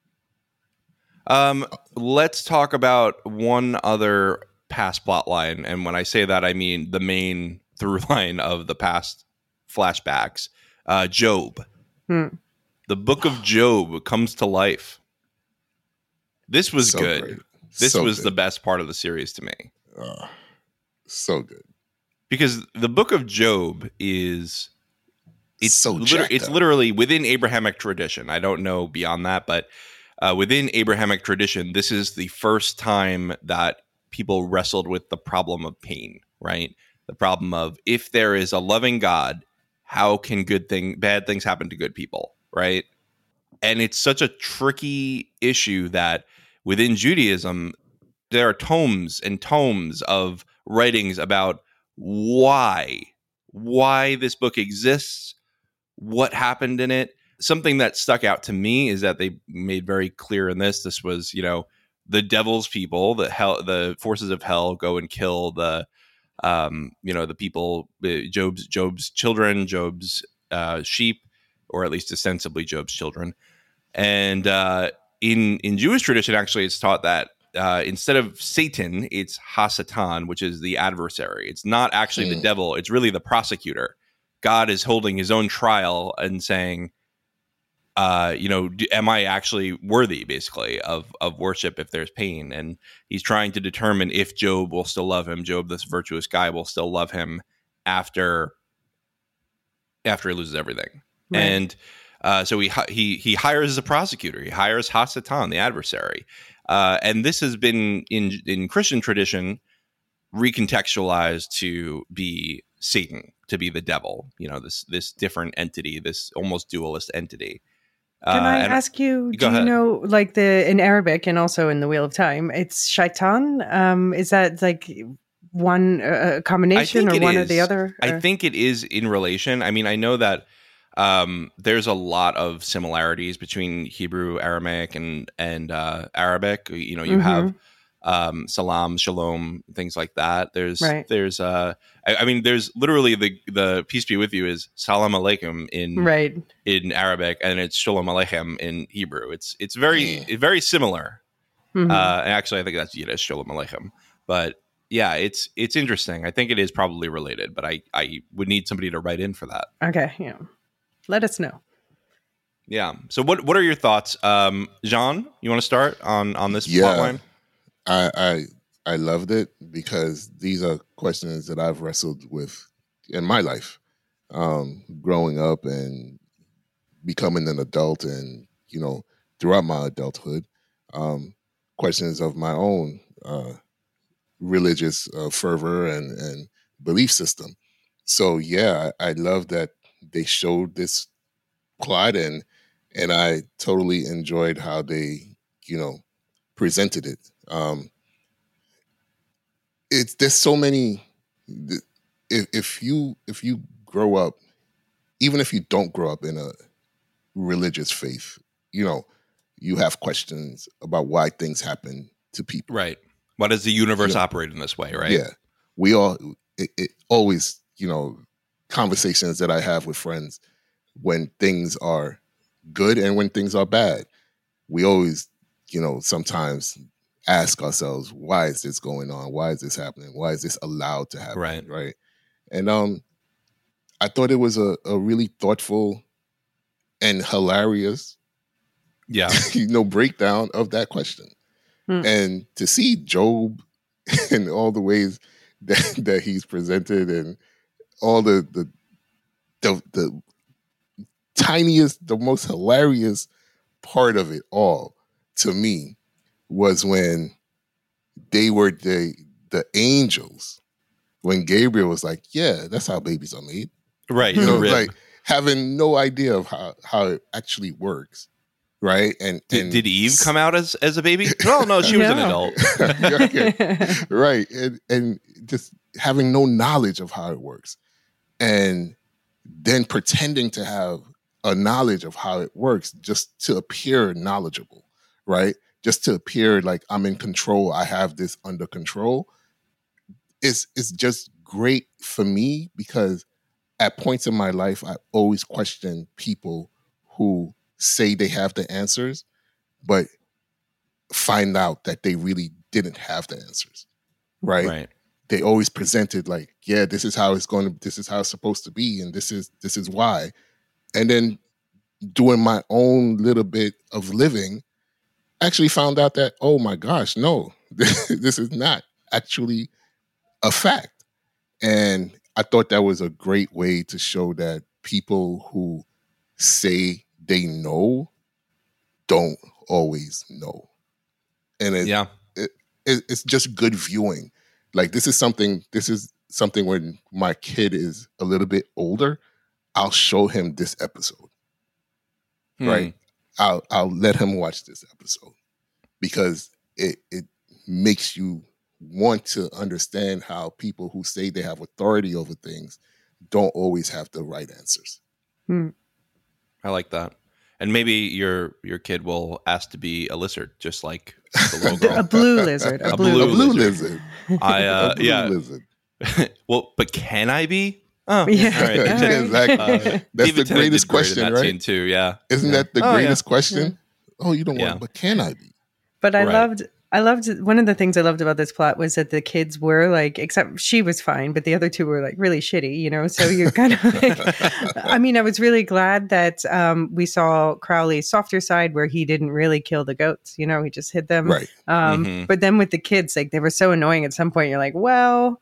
Um, let's talk about one other past plot line, and when I say that, I mean the main through line of the past flashbacks. Uh, Job, Hmm. the Book of Job comes to life. This was so good. great. This So was good. the best part of the series to me. Oh, so good. Because the Book of Job is it's So liter- jacked it's up. literally within Abrahamic tradition. I don't know beyond that, but uh, within Abrahamic tradition, this is the first time that people wrestled with the problem of pain, right? The problem of if there is a loving God, how can good thing bad things happen to good people, right? And it's such a tricky issue that within Judaism, there are tomes and tomes of writings about why, why this book exists, what happened in it. Something that stuck out to me is that they made very clear in this, this was, you know, the devil's people, the hell, the forces of hell go and kill the, um, you know, the people, uh, Job's, Job's children, Job's uh, sheep, or at least ostensibly Job's children. And uh, in in Jewish tradition, actually, it's taught that uh, instead of Satan, it's Hasatan, which is the adversary. It's not actually the Hmm. devil; it's really the prosecutor. God is holding his own trial and saying, uh, you know, d- am I actually worthy, basically, of of worship if there's pain? And he's trying to determine if Job will still love him. Job, this virtuous guy, will still love him after after he loses everything. Right. And uh, so he hi- he he hires a prosecutor. He hires Hasatan, the adversary. Uh, and this has been in in Christian tradition recontextualized to be Satan to be the devil. You know, this this different entity, this almost dualist entity. Can uh, I and- ask you, Go do you ahead. know, like the in Arabic and also in the Wheel of Time, it's shaitan? Um, is that like one uh, combination or it one or is. the other? I or- think it is in relation. I mean, I know that um, there's a lot of similarities between Hebrew, Aramaic, and and uh, Arabic. You know, you Mhm. have um, salam, shalom, things like that. There's Right. there's uh, I, I mean, there's literally the the peace be with you is salam alaikum in Right. in Arabic, and it's shalom aleichem in Hebrew. It's it's very very similar. Mhm. Uh, and actually, I think that's Yiddish, shalom aleichem. But yeah, it's it's interesting. I think it is probably related, but I I would need somebody to write in for that. Okay. Yeah. Let us know. Yeah. So what what are your thoughts, um, Jean? You want to start on on this Yeah. plot line? I, I I loved it because these are questions that I've wrestled with in my life, um, growing up and becoming an adult, and you know throughout my adulthood, um, questions of my own uh, religious uh, fervor and and belief system. So yeah, I, I love that they showed this plot, and and I totally enjoyed how they you know presented it. Um, it's there's so many. If if you if you grow up, even if you don't grow up in a religious faith, you know, you have questions about why things happen to people. Right. Why does the universe Yeah. operate in this way? Right. Yeah, we all. It, it always, you know, conversations that I have with friends when things are good and when things are bad, we always, you know, sometimes ask ourselves, why is this going on? Why is this happening? Why is this allowed to happen? Right. Right. And um, I thought it was a, a really thoughtful and hilarious, Yeah. you know, breakdown of that question. Hmm. And to see Job in all the ways that, that he's presented and all the the the, the tiniest, the most hilarious part of it all to me was when they were the the angels, when Gabriel was like, yeah, that's how babies are made. Right. You the know, rib. like having no idea of how, how it actually works. Right. And did, and did Eve come out as, as a baby? No, no, she was an No. adult. Okay. Right. And and just having no knowledge of how it works. And then pretending to have a knowledge of how it works just to appear knowledgeable, right? Just to appear like I'm in control, I have this under control. It's it's just great for me because at points in my life, I always question people who say they have the answers, but find out that they really didn't have the answers, right? Right. They always presented like, yeah, this is how it's going to, this is how it's supposed to be, and this is this is why. And then doing my own little bit of living, actually found out that, oh my gosh, no, this is not actually a fact. And I thought that was a great way to show that people who say they know don't always know. And it, Yeah. it, it, it's just good viewing. Like this is something, this is something when my kid is a little bit older, I'll show him this episode. Hmm. Right? I'll I'll let him watch this episode because it it makes you want to understand how people who say they have authority over things don't always have the right answers. Hmm. I like that. And maybe your your kid will ask to be a lizard, just like the little girl. A blue lizard. A, A blue, blue A blue lizard. lizard. I uh, A blue yeah. lizard. Well, but can I be? Oh, Yeah. all right. All right. Exactly. Uh, That's David the Tennant greatest did great question, in that right? scene too. Yeah. Isn't Yeah. that the Oh, yeah. greatest question? Oh, you don't Yeah. want, but can I be? But I Right. loved, I loved, one of the things I loved about this plot was that the kids were like, except she was fine, but the other two were like really shitty, you know? So you're kind of like, I mean, I was really glad that um, we saw Crowley's softer side where he didn't really kill the goats, you know, he just hid them. Right. Um, Mhm. But then with the kids, like they were so annoying at some point, you're like, well,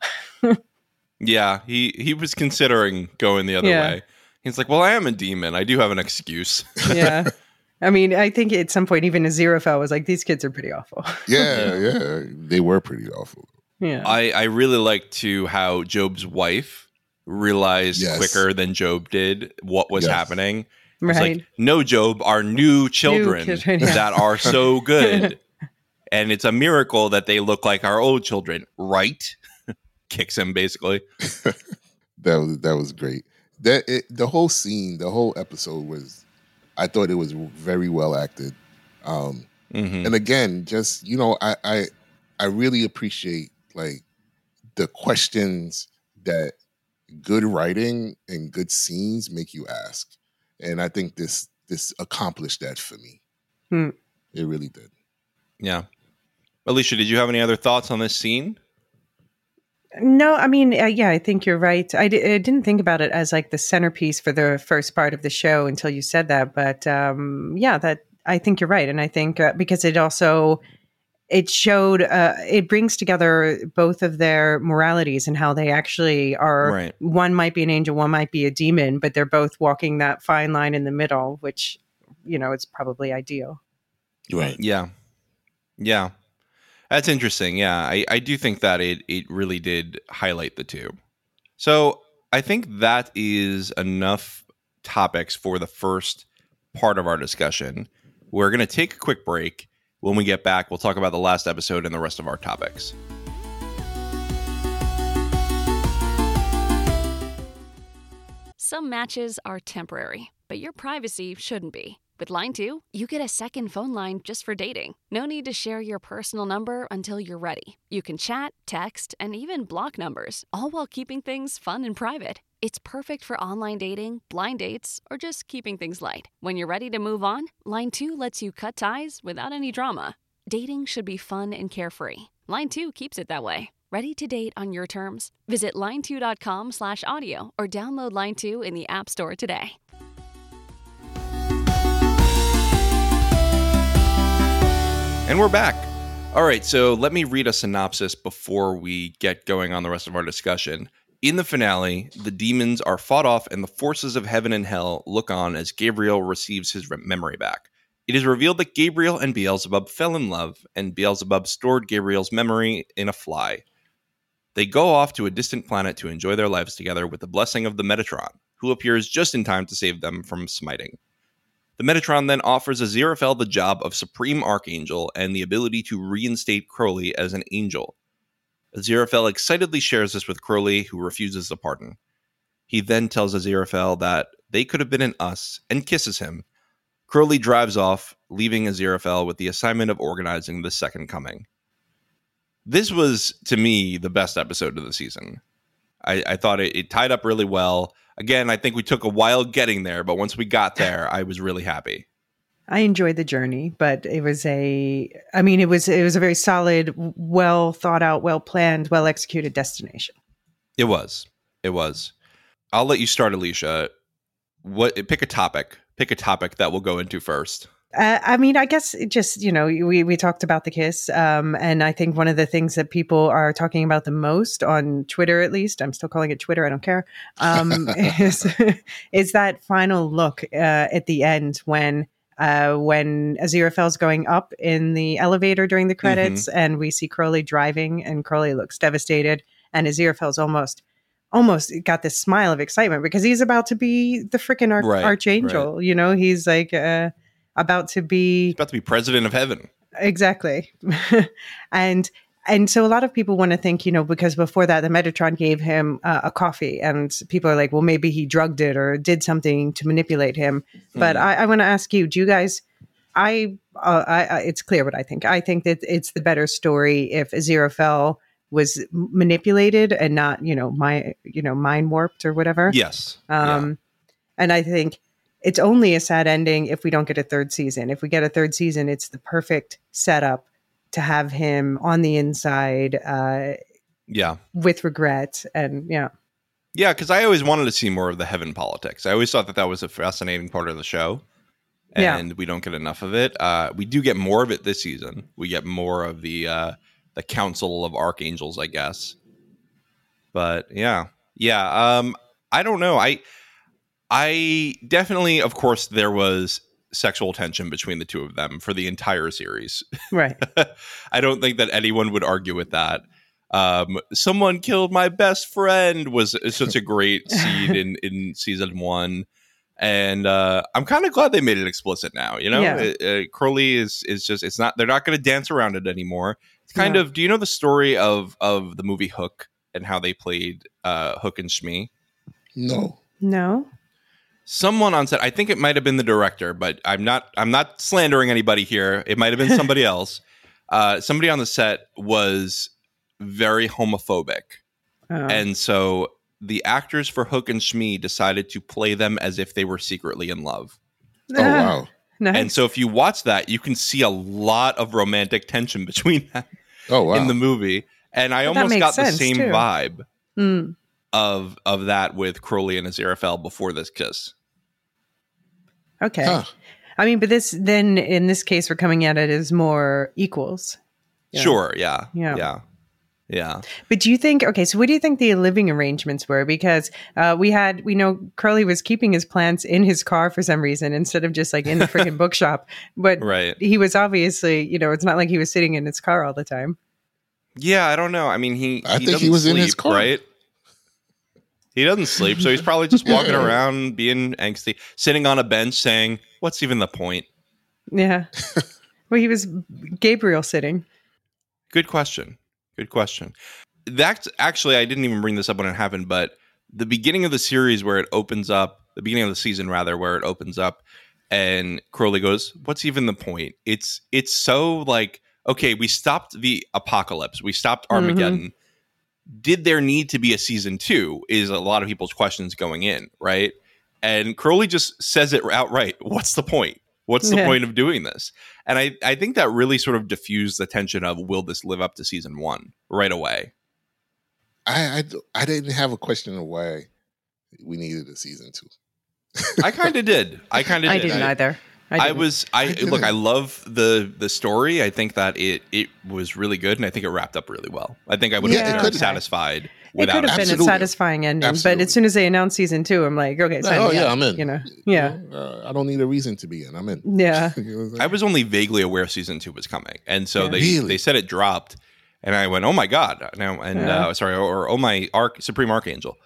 Yeah. He he was considering going the other Yeah. way. He's like, well, I am a demon. I do have an excuse. yeah. I mean, I think at some point, even Aziraphale was like, these kids are pretty awful. Yeah, yeah. They were pretty awful. Yeah. I, I really like to how Job's wife realized Yes. quicker than Job did what was Yes. happening. Right. It's like, no, Job, our new children, New children, yeah. that are so good. And it's a miracle that they look like our old children, right? Kicks him, basically. That was that was great. That it, the whole scene, the whole episode was, I thought it was very well acted. Um, Mm-hmm. and again, just you know, I, I I really appreciate like the questions that good writing and good scenes make you ask, and I think this this accomplished that for me. Hmm. It really did. Yeah. Alicia, did you have any other thoughts on this scene? No, I mean, uh, yeah, I think you're right. I, di- I didn't think about it as like the centerpiece for the first part of the show until you said that. But um, yeah, that I think you're right. And I think uh, because it also, it showed, uh, it brings together both of their moralities and how they actually are, Right. one might be an angel, one might be a demon, but they're both walking that fine line in the middle, which, you know, it's probably ideal. Right. Yeah. Yeah. That's interesting. Yeah. I, I do think that it, it really did highlight the two. So I think that is enough topics for the first part of our discussion. We're going to take a quick break. When we get back, we'll talk about the last episode and the rest of our topics. Some matches are temporary, but your privacy shouldn't be. With Line two, you get a second phone line just for dating. No need to share your personal number until you're ready. You can chat, text, and even block numbers, all while keeping things fun and private. It's perfect for online dating, blind dates, or just keeping things light. When you're ready to move on, Line two lets you cut ties without any drama. Dating should be fun and carefree. Line two keeps it that way. Ready to date on your terms? Visit line two dot com slash audio or download Line two in the App Store today. And we're back. All right, so let me read a synopsis before we get going on the rest of our discussion. In the finale, the demons are fought off and the forces of heaven and hell look on as Gabriel receives his re- memory back. It is revealed that Gabriel and Beelzebub fell in love, and Beelzebub stored Gabriel's memory in a fly. They go off to a distant planet to enjoy their lives together with the blessing of the Metatron, who appears just in time to save them from smiting. The Metatron then offers Aziraphale the job of Supreme Archangel and the ability to reinstate Crowley as an angel. Aziraphale excitedly shares this with Crowley, who refuses the pardon. He then tells Aziraphale that they could have been an us and kisses him. Crowley drives off, leaving Aziraphale with the assignment of organizing the Second Coming. This was, to me, the best episode of the season. I, I thought it, it tied up really well. Again, I think we took a while getting there, but once we got there, I was really happy. I enjoyed the journey, but it was a, I mean, it was, it was a very solid, well thought out, well planned, well executed destination. It was, it was. I'll let you start, Alicia. What, pick a topic, pick a topic that we'll go into first. Uh, I mean, I guess it just, you know, we, we talked about the kiss. Um, and I think one of the things that people are talking about the most on Twitter, at least, I'm still calling it Twitter, I don't care, um, is, is that final look uh, at the end when uh, when Aziraphale's going up in the elevator during the credits mm-hmm. and we see Crowley driving and Crowley looks devastated and Aziraphale's almost almost got this smile of excitement because he's about to be the freaking arch- right, archangel. Right. You know, he's like... Uh, about to be He's about to be president of heaven. Exactly. and and so a lot of people want to think, you know, because before that the Metatron gave him uh, a coffee and people are like, well, maybe he drugged it or did something to manipulate him. Mm. But I, I want to ask you, do you guys I, uh, I, I it's clear what I think. I think that it's the better story if Aziraphale was manipulated and not, you know, my you know, mind warped or whatever. Yes. Um yeah. And I think it's only a sad ending if we don't get a third season. If we get a third season, it's the perfect setup to have him on the inside uh, yeah, with regret. And yeah. Yeah, because I always wanted to see more of the heaven politics. I always thought that that was a fascinating part of the show. And yeah. we don't get enough of it. Uh, we do get more of it this season. We get more of the uh, the Council of Archangels, I guess. But yeah. Yeah, um, I don't know. I... I definitely, of course, there was sexual tension between the two of them for the entire series. Right. I don't think that anyone would argue with that. Um, someone killed my best friend was such a great scene in, in season one. And uh, I'm kind of glad they made it explicit now. You know, Yeah. it, uh, Crowley is is just it's not they're not going to dance around it anymore. It's kind No. of. Do you know the story of of the movie Hook and how they played uh, Hook and Shmi? No. No. Someone on set, I think it might have been the director, but I'm not. I'm not slandering anybody here. It might have been somebody else. Uh, somebody on the set was very homophobic, Oh. and so the actors for Hook and Shmi decided to play them as if they were secretly in love. Oh, wow. Nice. And so if you watch that, you can see a lot of romantic tension between them Oh, wow. in the movie. And I But that almost makes got the sense, same too. vibe Mm. of of that with Crowley and Aziraphale before this kiss. Okay. Huh. I mean, but this then in this case, we're coming at it as more equals. Yeah. Sure, yeah. Yeah. Yeah. Yeah. But do you think, okay, so what do you think the living arrangements were? Because uh, we had, we know Crowley was keeping his plants in his car for some reason instead of just like in the freaking bookshop. But Right. he was obviously, you know, it's not like he was sitting in his car all the time. Yeah, I don't know. I mean, he I he think he doesn't was in his sleep, car. right? He doesn't sleep, so he's probably just walking Yeah. around being angsty, sitting on a bench saying, "What's even the point?" Yeah. Well, he was Gabriel sitting. Good question. Good question. That's actually, I didn't even bring this up when it happened, but the beginning of the series where it opens up, the beginning of the season rather, where it opens up, and Crowley goes, "What's even the point?" It's it's so like, okay, we stopped the apocalypse, we stopped Armageddon. Mm-hmm. Did there need to be a season two? Is a lot of people's questions going in, right? And Crowley just says it outright. What's the point? What's the Yeah. point of doing this? And I, I think that really sort of diffused the tension of, will this live up to season one right away? I, I, I didn't have a question of why we needed a season two. I kind of did. I kind of I did. didn't I, either. I, I didn't. was, I, I didn't. look, I love the the story. I think that it it was really good, and I think it wrapped up really well. I think I would have Yeah, been it very could- satisfied It without could have it. been a Absolutely. satisfying ending, Absolutely. but as soon as they announced season two, I'm like, okay, sign oh, me yeah, up, I'm in. You know, yeah, You know, uh, I don't need a reason to be in. I'm in. yeah. You know what I'm saying? I was only vaguely aware season two was coming, and so Yeah. they Really? they said it dropped, and I went, "Oh my god!" Now and Yeah. uh, sorry, or "Oh my Arch Supreme Archangel."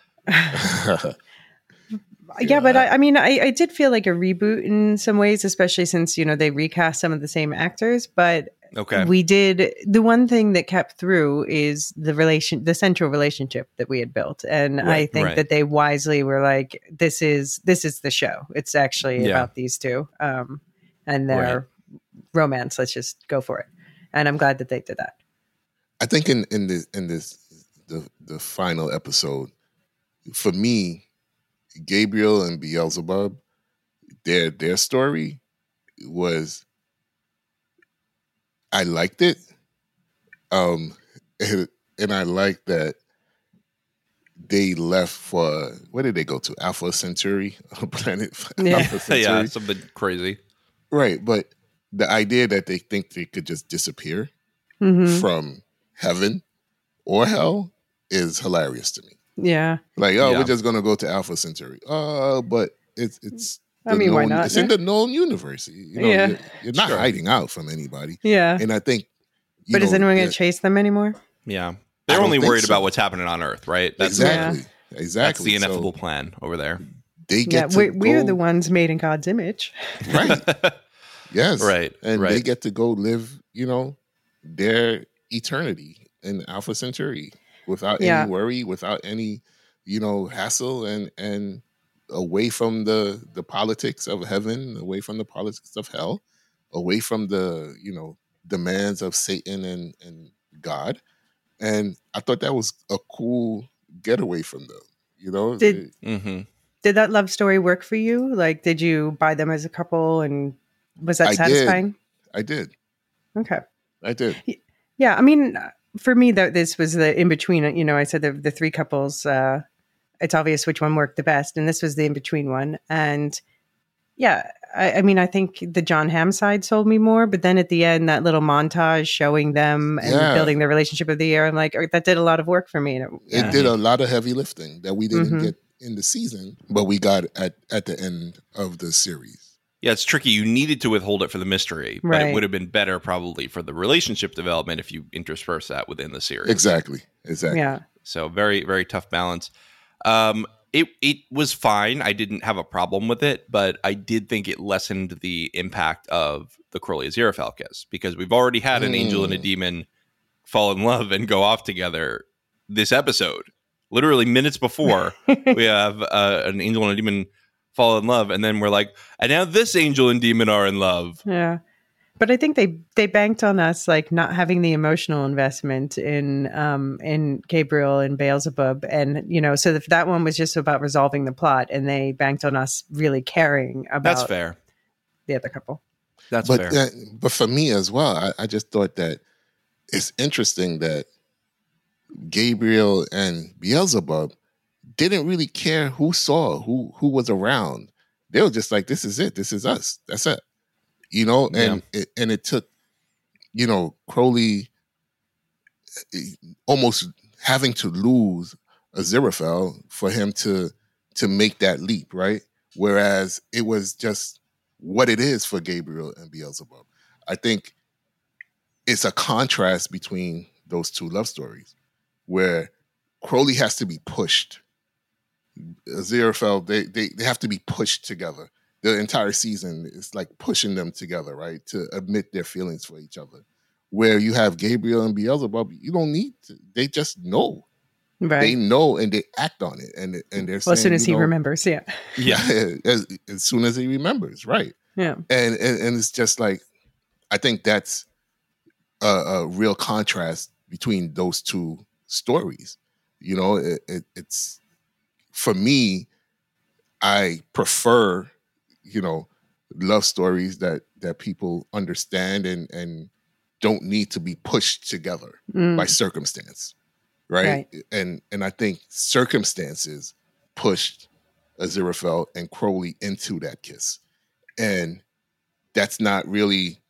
Yeah, but I, I mean, I, I did feel like a reboot in some ways, especially since, you know, they recast some of the same actors. But Okay, we did, the one thing that kept through is the relation, the central relationship that we had built. And I Right, think right. that they wisely were like, this is, this is the show. It's actually Yeah. about these two um, and their romance. Let's just go for it. And I'm glad that they did that. I think in in this in this the the final episode, for me, Gabriel and Beelzebub, their their story was, I liked it, um, and, and I liked that they left for, where did they go to? Alpha Centauri, planet Yeah. Alpha Centauri, yeah, something crazy. right? But the idea that they think they could just disappear Mhm. from heaven or hell is hilarious to me. Yeah. Like, oh, Yeah. we're just gonna go to Alpha Centauri. Uh, but it's it's. I the mean, why known- not? It's in the known universe. You know, Yeah. you're, you're not Sure. hiding out from anybody. Yeah. And I think. you But is know, anyone going that- to chase them anymore? Yeah, I they're don't only think worried so. about what's happening on Earth, right? That's exactly, that's exactly. the ineffable So plan over there. they Yeah. get to We're, we're go- the ones made in God's image. right. Yes, Right, and right. they get to go live, you know, their eternity in Alpha Centauri without Yeah. any worry, without any, you know, hassle, and and away from the the politics of heaven, away from the politics of hell, away from the, you know, demands of Satan and and God. And I thought that was a cool getaway from them. You know, Did- hmm Did that love story work for you? Like, did you buy them as a couple, and was that I did. satisfying? I did, Okay. I did. Yeah. I mean, for me, that this was the in between. You know, I said the the three couples. Uh, it's obvious which one worked the best, and this was the in between one. And yeah, I, I mean, I think the John Hamm side sold me more. But then at the end, that little montage showing them and Yeah. building the relationship of the year, I'm like, oh, that did a lot of work for me. And it- It yeah. did a lot of heavy lifting that we didn't Mhm. get in the season, but we got at at the end of the series. Yeah, it's tricky. You needed to withhold it for the mystery, but Right. it would have been better probably for the relationship development if you intersperse that within the series. Exactly, Exactly. Yeah. So very, very tough balance. Um, it it was fine. I didn't have a problem with it, but I did think it lessened the impact of the Crowley Aziraphale kiss, because we've already had an Mm. angel and a demon fall in love and go off together this episode. Literally minutes before, we have uh, an angel and a demon fall in love, and then we're like, and now this angel and demon are in love. Yeah. But I think they they banked on us like not having the emotional investment in um in Gabriel and Beelzebub, and you know, so if that one was just about resolving the plot, and they banked on us really caring about That's fair. the other couple. That's but fair. uh, but for me as well, I, I just thought that it's interesting that Gabriel and Beelzebub didn't really care who saw, who who was around. They were just like, this is it, this is us, that's it. You know, and Yeah. it, and it took, you know, Crowley almost having to lose Aziraphale for him to to make that leap, right? Whereas it was just what it is for Gabriel and Beelzebub. I think it's a contrast between those two love stories, where Crowley has to be pushed. Aziraphale, they, they they have to be pushed together. The entire season is like pushing them together, right? To admit their feelings for each other. Where you have Gabriel and Beelzebub, you don't need to. They just know. Right. They know and they act on it. And, and they're well, saying, as soon as you he know, remembers, yeah. Yeah. as, as soon as he remembers, right. Yeah. And, and, and it's just like, I think that's a, a real contrast between those two stories. You know, it, it, it's, for me, I prefer, you know, love stories that that people understand and and don't need to be pushed together Mm. by circumstance, right? Right. And and I think circumstances pushed Aziraphale and Crowley into that kiss, and that's not really.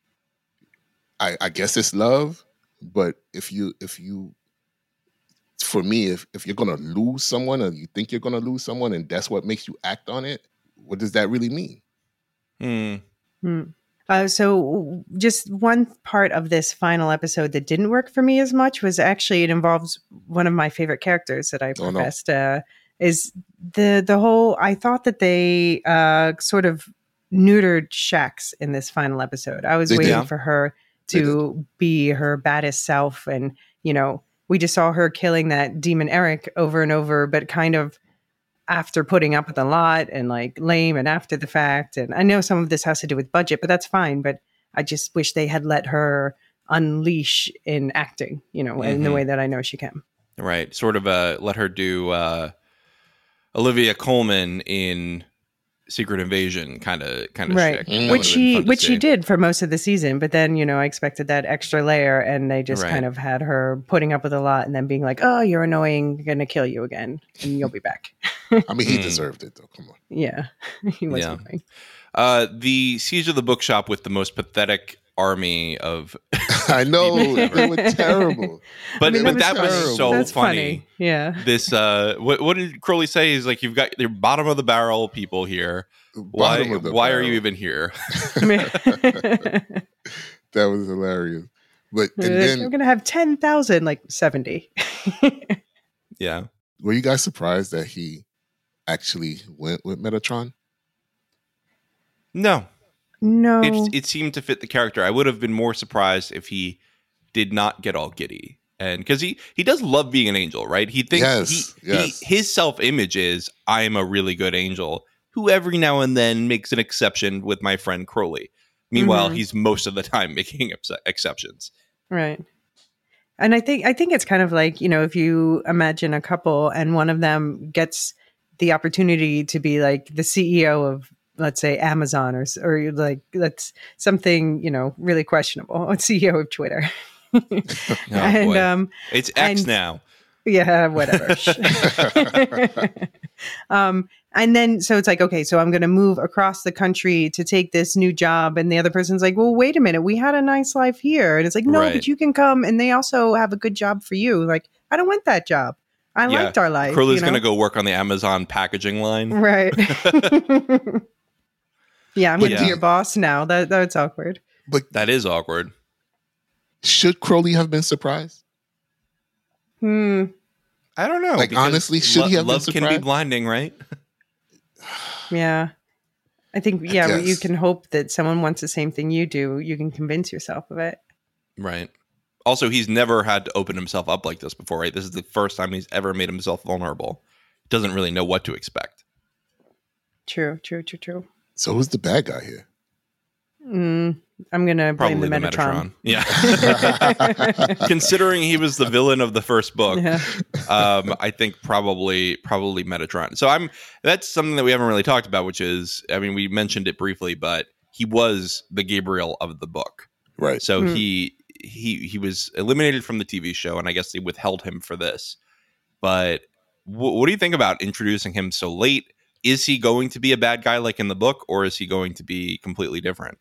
I, I guess it's love, but if you if you, for me, if if you're gonna lose someone or you think you're gonna lose someone, and that's what makes you act on it, what does that really mean? Hmm. Hmm. Uh, so just one part of this final episode that didn't work for me as much was actually it involves one of my favorite characters that I Oh, no. professed uh, is the the whole. I thought that they uh, sort of neutered Shax in this final episode. I was They waiting did. for her They to be her baddest self, and you know we just saw her killing that demon Eric over and over, but kind of after putting up with a lot and like lame and after the fact. And I know some of this has to do with budget, but that's fine. But I just wish they had let her unleash in acting, you know, in the Mhm. way that I know she can. Right. Sort of uh, let her do uh, Olivia Colman in Secret Invasion kind of kind of Right. shtick. Mm. That Which would've been she fun to which she see. did for most of the season. But then, you know, I expected that extra layer and they just Right. kind of had her putting up with a lot and then being like, oh, you're annoying, I'm gonna kill you again and you'll be back. I mean, he Mm. deserved it, though. Come on. Yeah. he was Yeah. annoying. Uh, the Siege of the Bookshop with the most pathetic army of, I know Demons they ever. were terrible. but mean, but that that was was funny. so That's funny. Yeah. This uh, what what did Crowley say? He's like, you've got your bottom of the barrel people here. Why Bottom of the why are barrel. you even here? That was hilarious. But and We're then, gonna have ten thousand, like seventy. Yeah. were you guys surprised that he actually went with Metatron? No, No. it it seemed to fit the character. I would have been more surprised if he did not get all giddy, and because he he does love being an angel, right? He thinks Yes, he, yes. he his self image is I am a really good angel who every now and then makes an exception with my friend Crowley. Meanwhile, Mhm. he's most of the time making ex- exceptions. Right. And I think I think it's kind of like, you know, if you imagine a couple and one of them gets the opportunity to be like the C E O of, let's say, Amazon, or s- or like that's something, you know, really questionable. C E O of Twitter. and boy. um It's X And- now. yeah, whatever. um, and then so it's like, okay, so I'm going to move across the country to take this new job, and the other person's like, well, wait a minute, we had a nice life here, and it's like, no, Right. but you can come, and they also have a good job for you. Like, I don't want that job. I Yeah. liked our life. Crowley's you know? going to go work on the Amazon packaging line. right. yeah, I'm But going to do be you- your boss now. That that's awkward. But That is awkward. should Crowley have been surprised? Hmm. I don't know. Like, because honestly, should lo- he have been love can be surprised? blinding, right? Yeah. I think, I yeah, well, you guess. can hope that someone wants the same thing you do. You can convince yourself of it. Right. Also, he's never had to open himself up like this before, right? This is the first time he's ever made himself vulnerable. Doesn't really know what to expect. True, true, true, true. So who's the bad guy here? Mm, I'm going to blame Probably the the Metatron. Metatron. Yeah. Considering he was the villain of the first book, Yeah. um, I think probably probably Metatron. So I'm that's something that we haven't really talked about, which is, I mean, we mentioned it briefly, but he was the Gabriel of the book. Right. So Hmm. he he he was eliminated from the T V show, and I guess they withheld him for this. But wh- what do you think about introducing him so late? Is he going to be a bad guy like in the book, or is he going to be completely different?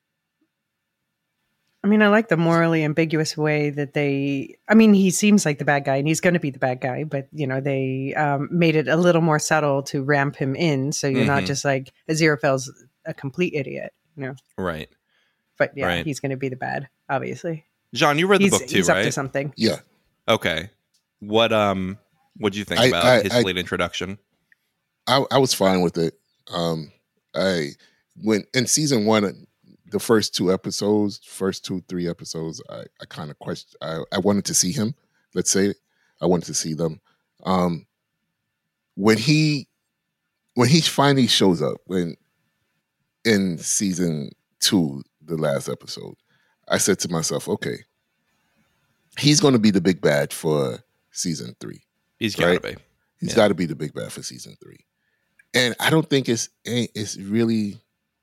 I mean, I like the morally ambiguous way that they, I mean, he seems like the bad guy and he's going to be the bad guy, but, you know, they um, made it a little more subtle to ramp him in. So you're not Mhm. just like, Aziraphale's a complete idiot, you know, Right. but yeah, Right. he's going to be the bad, obviously. John, you read the He's, book too, he's up to right? something. Yeah. Okay. What um what do you think I- about I- his I- late introduction? I, I was fine with it. Um, I when in season one, the first two episodes, first two three episodes, I, I kind of question. I, I wanted to see him. Let's say I wanted to see them. Um, when he when he finally shows up when in season two, the last episode, I said to myself, okay, he's going to be the big bad for season three. He's gotta right? be. He's Yeah. got to be the big bad for season three. And I don't think it's it's really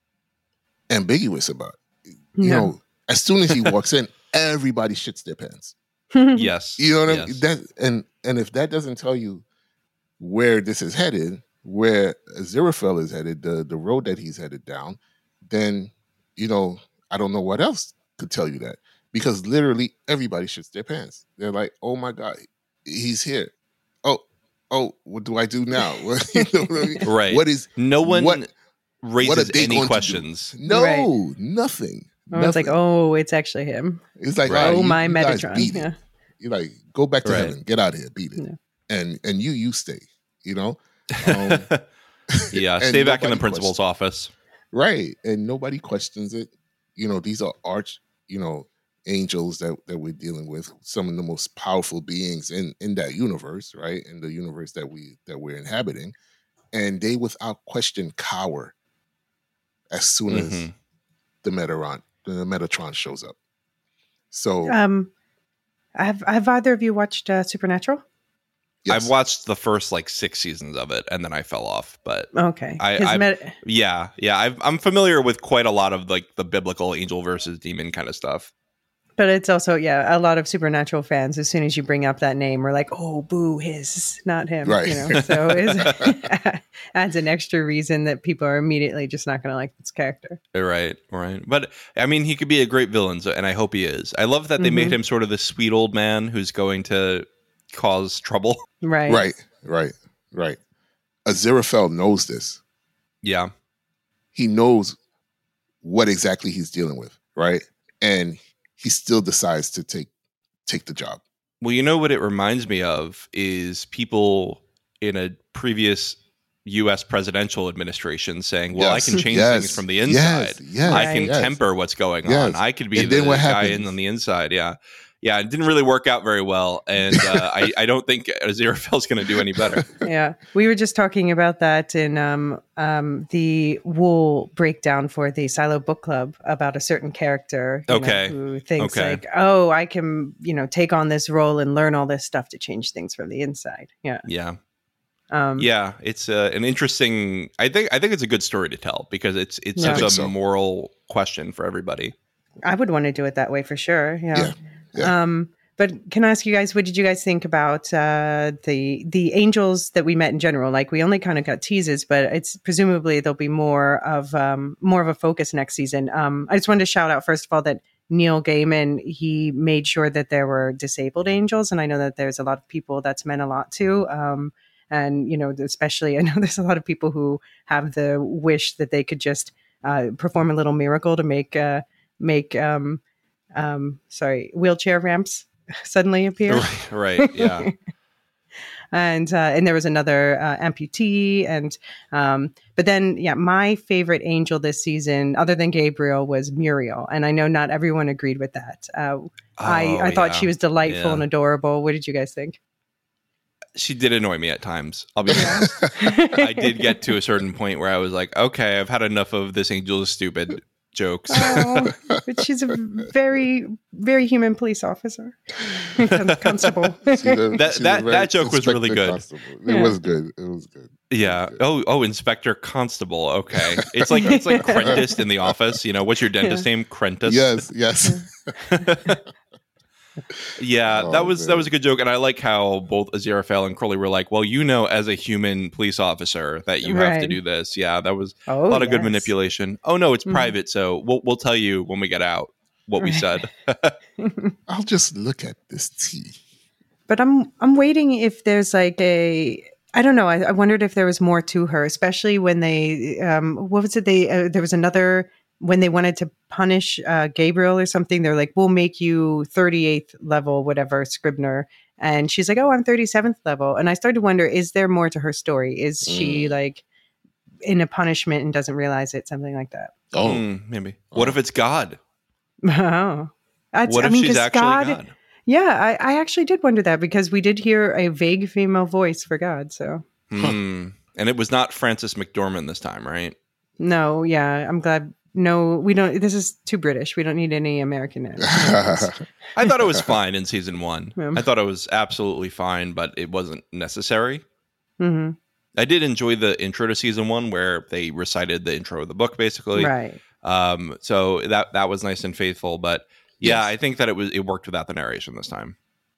ambiguous about it. You No. know, as soon as he walks in, everybody shits their pants. Yes. You know what I yes. mean? That and and if that doesn't tell you where this is headed, where Aziraphale is headed, the the road that he's headed down, then you know I don't know what else could tell you that, because literally everybody shits their pants. They're like, "Oh my god, he's here! Oh, oh, what do I do now?" You know what I mean? Right. What is No one what- raises what are they any going to do? questions. No, Right. nothing. Oh, it's like, Nothing. oh, it's actually him. It's like, Right. all right, oh, you- my you guys Metatron. beat it. Yeah. You're like, go back to Right. heaven, get out of here, beat it, Yeah. and and you you stay. You know, um, Yeah, and stay back in the nobody principal's questions- office. right? And nobody questions it. You know, these are arch, you know, angels that that we're dealing with, some of the most powerful beings in in that universe, right? In the universe that we that we're inhabiting, and they without question cower as soon as Mhm. the Metatron the Metatron shows up. So Um, have, have either of you watched uh, Supernatural? yes. I've watched the first like six seasons of it, and then I fell off. But Okay. I- His I've- Met- yeah, yeah, I've, I'm familiar with quite a lot of like the biblical angel versus demon kind of stuff. But it's also, yeah, a lot of Supernatural fans, as soon as you bring up that name, are like, oh, boo, his, not him. Right. You know, so it adds an extra reason that people are immediately just not going to like this character. Right, right. But I mean, he could be a great villain, so, and I hope he is. I love that they made Mhm. him sort of this sweet old man who's going to cause trouble. Right. Right, right, right. Aziraphale knows this. Yeah, He knows what exactly he's dealing with, right? And he still decides to take take the job. well, you know what it reminds me of is people in a previous U S presidential administration saying, well, Yes, I can change yes, things from the inside. Yes, yes, I can yes. temper what's going Yes. on. I could be And the then what guy happens? in on the inside. Yeah. Yeah. It didn't really work out very well. And uh, I, I don't think Aziraphale's going to do any better. Yeah. We were just talking about that in um, um, the Wool breakdown for the Silo Book Club about a certain character you know, Okay. who thinks Okay. like, oh, I can, you know, take on this role and learn all this stuff to change things from the inside. Yeah. Yeah. Um, Yeah. It's uh, an interesting, I think, I think it's a good story to tell because it's, it's Yeah. I such think a so. moral question for everybody. I would want to do it that way for sure. Yeah. Yeah. Yeah. Um, but can I ask you guys, what did you guys think about uh, the the angels that we met in general? Like we only kind of got teases, but it's presumably there'll be more of um, more of a focus next season. Um, I just wanted to shout out first of all that Neil Gaiman, he made sure that there were disabled angels, and I know that there's a lot of people that's meant a lot to. Um, and you know, especially I know there's a lot of people who have the wish that they could just uh, perform a little miracle to make uh, make um, um, sorry wheelchair ramps suddenly appear. Right, right, yeah. and uh, and there was another uh, amputee, and um, but then yeah, my favorite angel this season, other than Gabriel, was Muriel, and I know not everyone agreed with that. Uh, Oh, I I thought yeah. she was delightful Yeah. and adorable. What did you guys think? She did annoy me at times. I'll be honest. I did get to a certain point where I was like, okay, I've had enough of this angel is stupid jokes. Oh, but she's a very, very human police officer, Con- constable. She's a- That- she's a that- very that joke was really Inspector good. Constable. It Yeah. was good. It was good. Yeah. Oh, oh, Inspector Constable. Okay. It's like it's like Crentist in The Office. You know, what's your dentist name? Crentist. Yes, yes. Yeah, Oh, that was that man. was a good joke, and I like how both Aziraphale and Crowley were like, "Well, you know, as a human police officer, that you have to Right. do this." Yeah, that was Oh, a lot of good yes. manipulation. Oh no, it's Mhm. private, so we'll we'll tell you when we get out what we Right. said. I'll just look at this tea. But I'm I'm waiting if there's like a I don't know. I, I wondered if there was more to her, especially when they um what was it they uh, there was another when they wanted to punish uh, Gabriel or something. They're like, we'll make you thirty-eighth level, whatever Scribner, and she's like, oh, I'm thirty-seventh level, and I started to wonder, is there more to her story? Is she Mm. like in a punishment and doesn't realize it, something like that? Oh, Hmm, maybe. What Oh. if it's God? Oh, That's- What I if mean, she's 'cause actually God, God? Yeah, I, I actually did wonder that because we did hear a vague female voice for God. So Hmm. And it was not Frances McDormand this time, right? no, yeah, I'm glad. No, we don't. This is too British. We don't need any American names. I thought it was fine in season one. Yeah. I thought it was absolutely fine, but it wasn't necessary. hmm I did enjoy the intro to season one where they recited the intro of the book, basically. Right. Um, so that that was nice and faithful. But yeah, Yes. I think that it was it worked without the narration this time.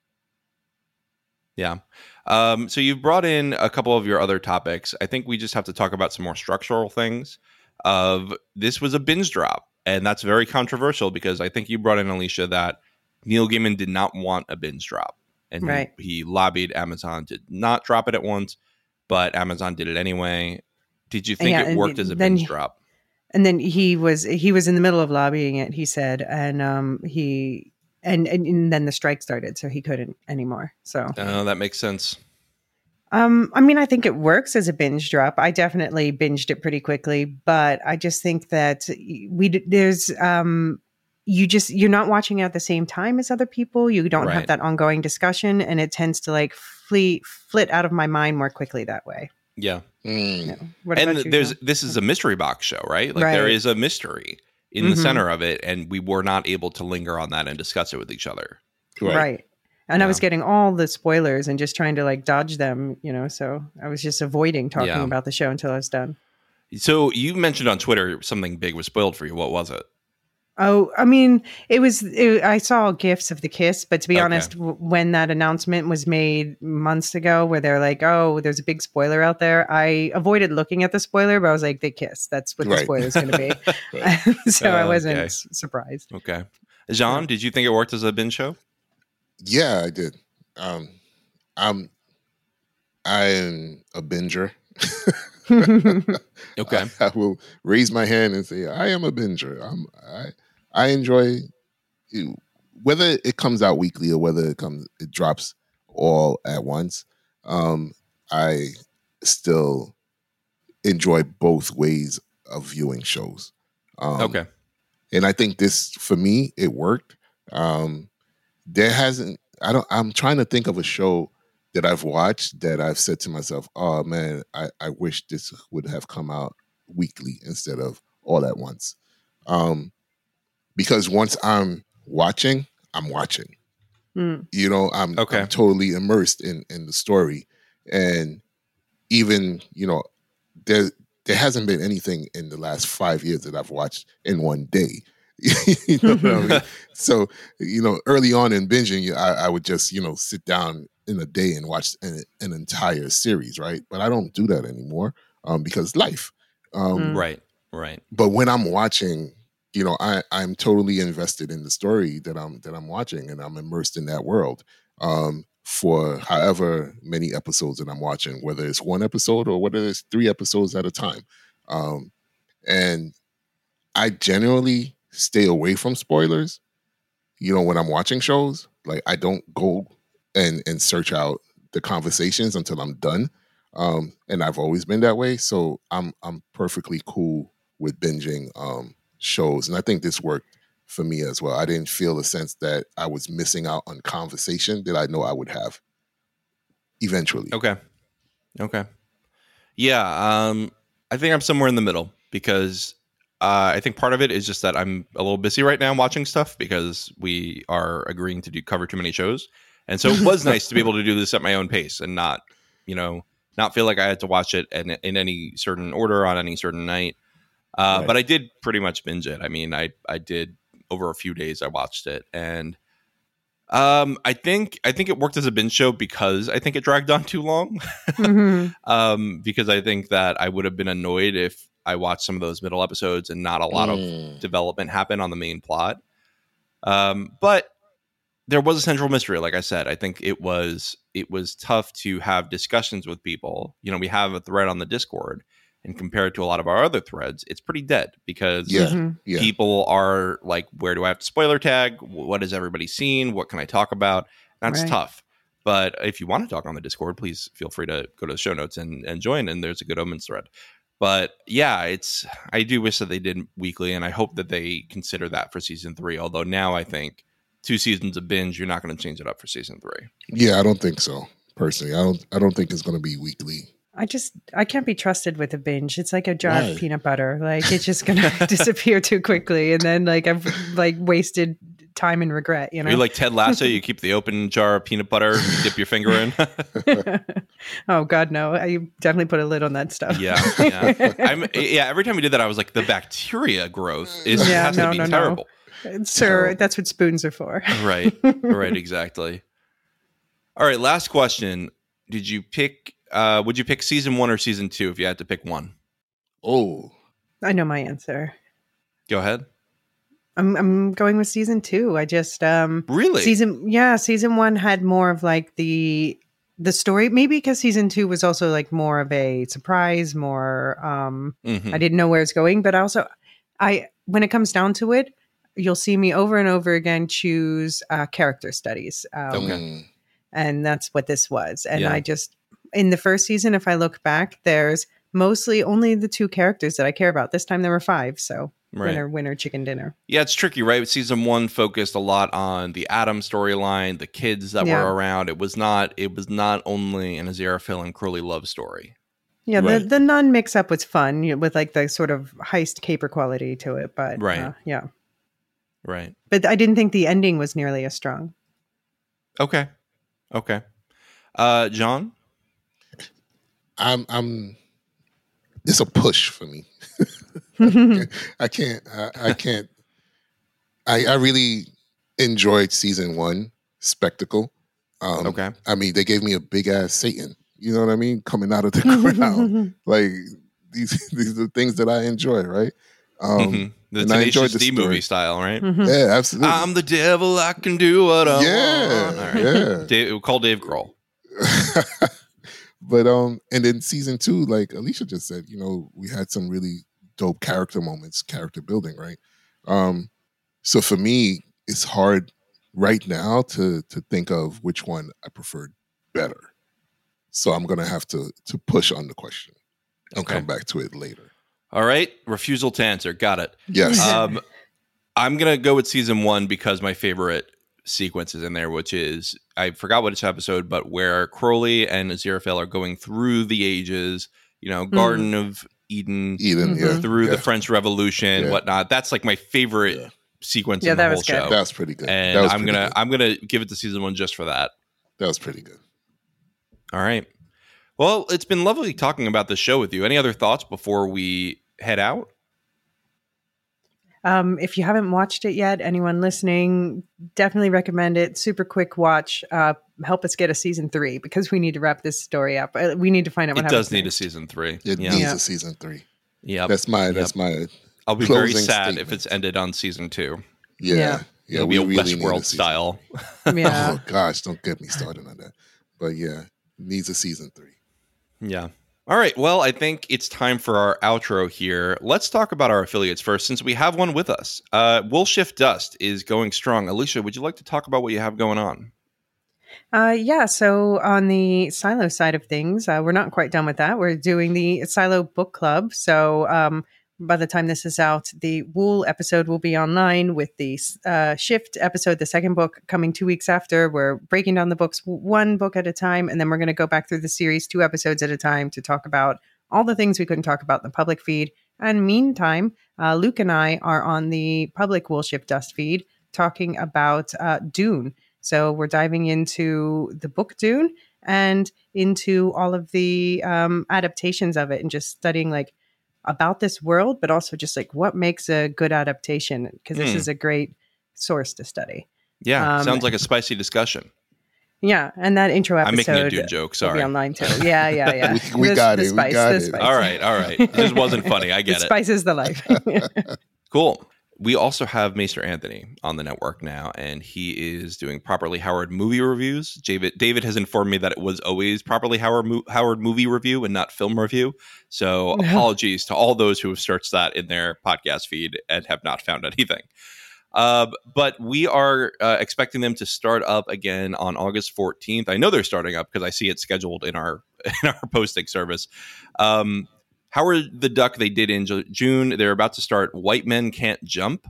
Yeah. Um, so you've brought in a couple of your other topics. I think we just have to talk about some more structural things. Of this was a binge drop, and that's very controversial because I think you brought in, Alicia, that Neil Gaiman did not want a binge drop, and he- Right. he, lobbied Amazon to not drop it at once, but Amazon did it anyway. Did you think Yeah, it and worked as a then binge he- drop? And then he was he was in the middle of lobbying it. He said, and um, he and, and and then the strike started, so he couldn't anymore. So Oh, that makes sense. Um, I mean, I think it works as a binge drop. I definitely binged it pretty quickly, but I just think that we d- there's um, you just you're not watching it at the same time as other people. You don't Right. have that ongoing discussion, and it tends to like flee flit out of my mind more quickly that way. Yeah. Mm. You know, what And about you, there's John? this is a mystery box show, right? Like there Right. is a mystery in the Mhm. center of it, and we were not able to linger on that and discuss it with each other. Right. right. And I was Yeah. getting all the spoilers and just trying to like dodge them, you know. So I was just avoiding talking Yeah. about the show until I was done. So you mentioned on Twitter something big was spoiled for you. What was it? Oh, I mean, it was. It, I saw gifs of the kiss, but to be Okay. honest, w- when that announcement was made months ago, where they're like, "Oh, there's a big spoiler out there," I avoided looking at the spoiler, but I was like, "They kiss. That's what the Right. spoiler is going to be." so I Oh, wasn't okay. s- surprised. Okay. Jean, did you think it worked as a binge show? Yeah, I did. Um, I'm I'm a binger. Okay. I, I will raise my hand and say I am a binger. I'm I I enjoy it, whether it comes out weekly or whether it comes it drops all at once. Um, I still enjoy both ways of viewing shows. Um, Okay. and I think this for me it worked. Um, there hasn't. I don't. I'm trying to think of a show that I've watched that I've said to myself, "Oh man, I, I wish this would have come out weekly instead of all at once." Um, because once I'm watching, I'm watching. Mm. You know, I'm, Okay. I'm totally immersed in in the story, and even you know, there there hasn't been anything in the last five years that I've watched in one day. You know what I mean? So, you know, early on in binging, I, I would just, you know, sit down in a day and watch an, an entire series, right? But I don't do that anymore um, because life. Um, Mm. Right. Right. But when I'm watching, you know, I, I'm totally invested in the story that I'm that I'm watching, and I'm immersed in that world um, for however many episodes that I'm watching, whether it's one episode or whether it's three episodes at a time. Um, and I generally stay away from spoilers, you know, when I'm watching shows, like I don't go and and search out the conversations until I'm done. Um, and I've always been that way. So I'm I'm perfectly cool with binging um, shows. And I think this worked for me as well. I didn't feel a sense that I was missing out on conversation that I know I would have eventually. Okay. Okay. Yeah. Um, I think I'm somewhere in the middle because uh, I think part of it is just that I'm a little busy right now watching stuff because we are agreeing to do cover too many shows. And so it was nice to be able to do this at my own pace and not, you know, not feel like I had to watch it in, in any certain order on any certain night. Uh, Right. But I did pretty much binge it. I mean, I, I did over a few days. I watched it, and um, I think I think it worked as a binge show because I think it dragged on too long. Mhm. um, because I think that I would have been annoyed if I watched some of those middle episodes and not a lot Mm. of development happen on the main plot. Um, but there was a central mystery, like I said. I think it was it was tough to have discussions with people. You know, we have a thread on the Discord, and compared to a lot of our other threads, it's pretty dead because Yeah. Mhm. Yeah. people are like, where do I have to spoiler tag? What has everybody seen? What can I talk about? That's Right. tough. But if you want to talk on the Discord, please feel free to go to the show notes and, and join. And there's a Good Omens thread. But yeah, it's I do wish that they did weekly, and I hope that they consider that for season three. Although now I think two seasons of binge, you're not going to change it up for season three. Yeah, I don't think so. Personally, I don't. I don't think it's going to be weekly. I just I can't be trusted with a binge. It's like a jar Why? of peanut butter. Like it's just gonna disappear too quickly, and then like I've like wasted time and regret. You know, You're like Ted Lasso. You keep the open jar of peanut butter, you dip your finger in. oh God, no! I definitely put a lid on that stuff. Yeah, yeah. I'm, yeah. Every time we did that, I was like, the bacteria growth is Yeah, has no, to be no, no. terrible. Sir, that's what spoons are for. Right, right, exactly. All right, last question. Did you pick? Uh, would you pick season one or season two if you had to pick one? Oh, I know my answer. Go ahead. I'm I'm going with season two. I just um Really? season yeah season one had more of like the the story, maybe because season two was also like more of a surprise, more um Mhm. I didn't know where it's going, but also I when it comes down to it, you'll see me over and over again choose uh, character studies, um, Okay. mm, and that's what this was. And Yeah. I just in the first season, if I look back, there's mostly only the two characters that I care about. This time there were five, so Right. winner winner chicken dinner. Yeah, it's tricky, right? Season one focused a lot on the Adam storyline, the kids that Yeah. were around. It was not. It was not only an Aziraphale and Crowley love story. Yeah, Right. the the nun mix up was fun, you know, with like the sort of heist caper quality to it, but Right. uh, yeah. Right. But I didn't think the ending was nearly as strong. Okay. Okay. Uh, John. I'm. I'm. It's a push for me. I can't. I, I can't. I, I really enjoyed season one spectacle. Um, Okay. I mean, they gave me a big ass Satan. You know what I mean? Coming out of the ground. Like these. These are the things that I enjoy. Right. Um, Mhm. The and I enjoyed Tenacious the D story. movie style, right? Mhm. Yeah, absolutely. I'm the devil. I can do what I Yeah, want. All right. yeah. Dave, call Dave Grohl. But um, and then season two, like Alicia just said, you know, we had some really dope character moments, character building, right? Um, so for me, it's hard right now to to think of which one I preferred better. So I'm gonna have to to push on the question and Okay. come back to it later. All right. Refusal to answer. Got it. Yes. Um, I'm gonna go with season one because my favorite sequence is in there, which is I forgot what it's episode, but where Crowley and Aziraphale are going through the ages, you know, Garden of Eden, Eden, yeah, through yeah. the French Revolution, Yeah. whatnot. That's like my favorite Yeah. sequence Yeah, in the that whole was good. show. That's pretty good. and that was I'm pretty gonna good. I'm gonna give it to season one just for that. That was pretty good. All right. Well, it's been lovely talking about this show with you. Any other thoughts before we head out? Um, if you haven't watched it yet, anyone listening, definitely recommend it. Super quick watch. Uh, help us get a season three because we need to wrap this story up. Uh, we need to find out what It happens does need a next. season three. It yeah. needs Yeah. a season three. Yep. That's my. Yep. That's my. I'll be very closing sad if statement. it's ended on season two. Yeah. Yeah. Yeah. It'll we be a really need a Westworld season. style. Yeah. Oh gosh, don't get me started on that. But yeah, needs a season three. Yeah. All right. Well, I think it's time for our outro here. Let's talk about our affiliates first, since we have one with us. Uh, Will Shift Dust is going strong. Alicia, would you like to talk about what you have going on? Uh, yeah, so on the Silo side of things, uh, we're not quite done with that. We're doing the Silo Book Club. So um, by the time this is out, the Wool episode will be online with the uh, Shift episode, the second book, coming two weeks after. We're breaking down the books one book at a time, and then we're going to go back through the series two episodes at a time to talk about all the things we couldn't talk about in the public feed. And meantime, uh, Luke and I are on the public Wool Shift Dust feed talking about uh, Dune. So we're diving into the book Dune and into all of the um, adaptations of it and just studying like about this world, but also just like what makes a good adaptation, because this Mm. is a great source to study. Yeah, Um, sounds like a spicy discussion. Yeah, and that intro I'm episode making a Dune joke, will sorry. be online too. Yeah, yeah, yeah. We- we The- got the it, we spice, got the it. spice. All right, all right. This wasn't funny. I get The it. spice is the life. Cool. We also have Maester Anthony on the network now, and he is doing Properly Howard movie reviews. David, David has informed me that it was always Properly Howard, mo- Howard movie review and not film review. So apologies to all those who have searched that in their podcast feed and have not found anything. Uh, but we are uh, expecting them to start up again on August fourteenth. I know they're starting up because I see it scheduled in our in our posting service. Um, Howard the Duck they did in Ju- June. They're about to start White Men Can't Jump,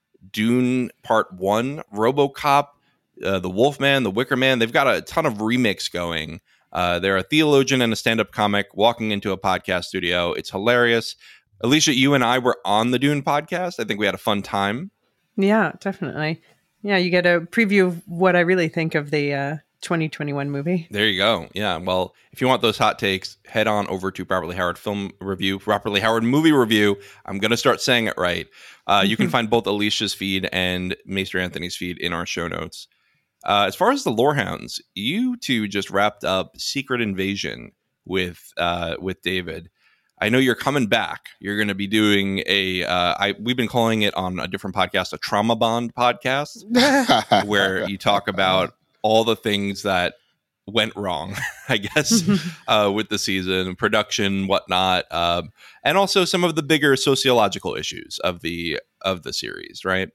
Dune Part one, RoboCop, uh, The Wolfman, The Wicker Man. They've got a ton of remix going. Uh, they're a theologian and a stand-up comic walking into a podcast studio. It's hilarious. Alicia, you and I were on the Dune podcast. I think we had a fun time. Yeah, definitely. Yeah, you get a preview of what I really think of the uh, twenty twenty-one movie. There you go. Yeah. Well, if you want those hot takes, head on over to Properly Howard Film Review, Properly Howard Movie Review. I'm going to start saying it right. Uh, you can find both Alicia's feed and Maester Anthony's feed in our show notes. Uh, as far as the Lorehounds, you two just wrapped up Secret Invasion with uh, with David. I know you're coming back. You're going to be doing a. Uh, I we've been calling it on a different podcast, a Trauma Bond podcast, where you talk about all the things that went wrong, I guess, uh, with the season, production, whatnot, um, and also some of the bigger sociological issues of the of the series, right?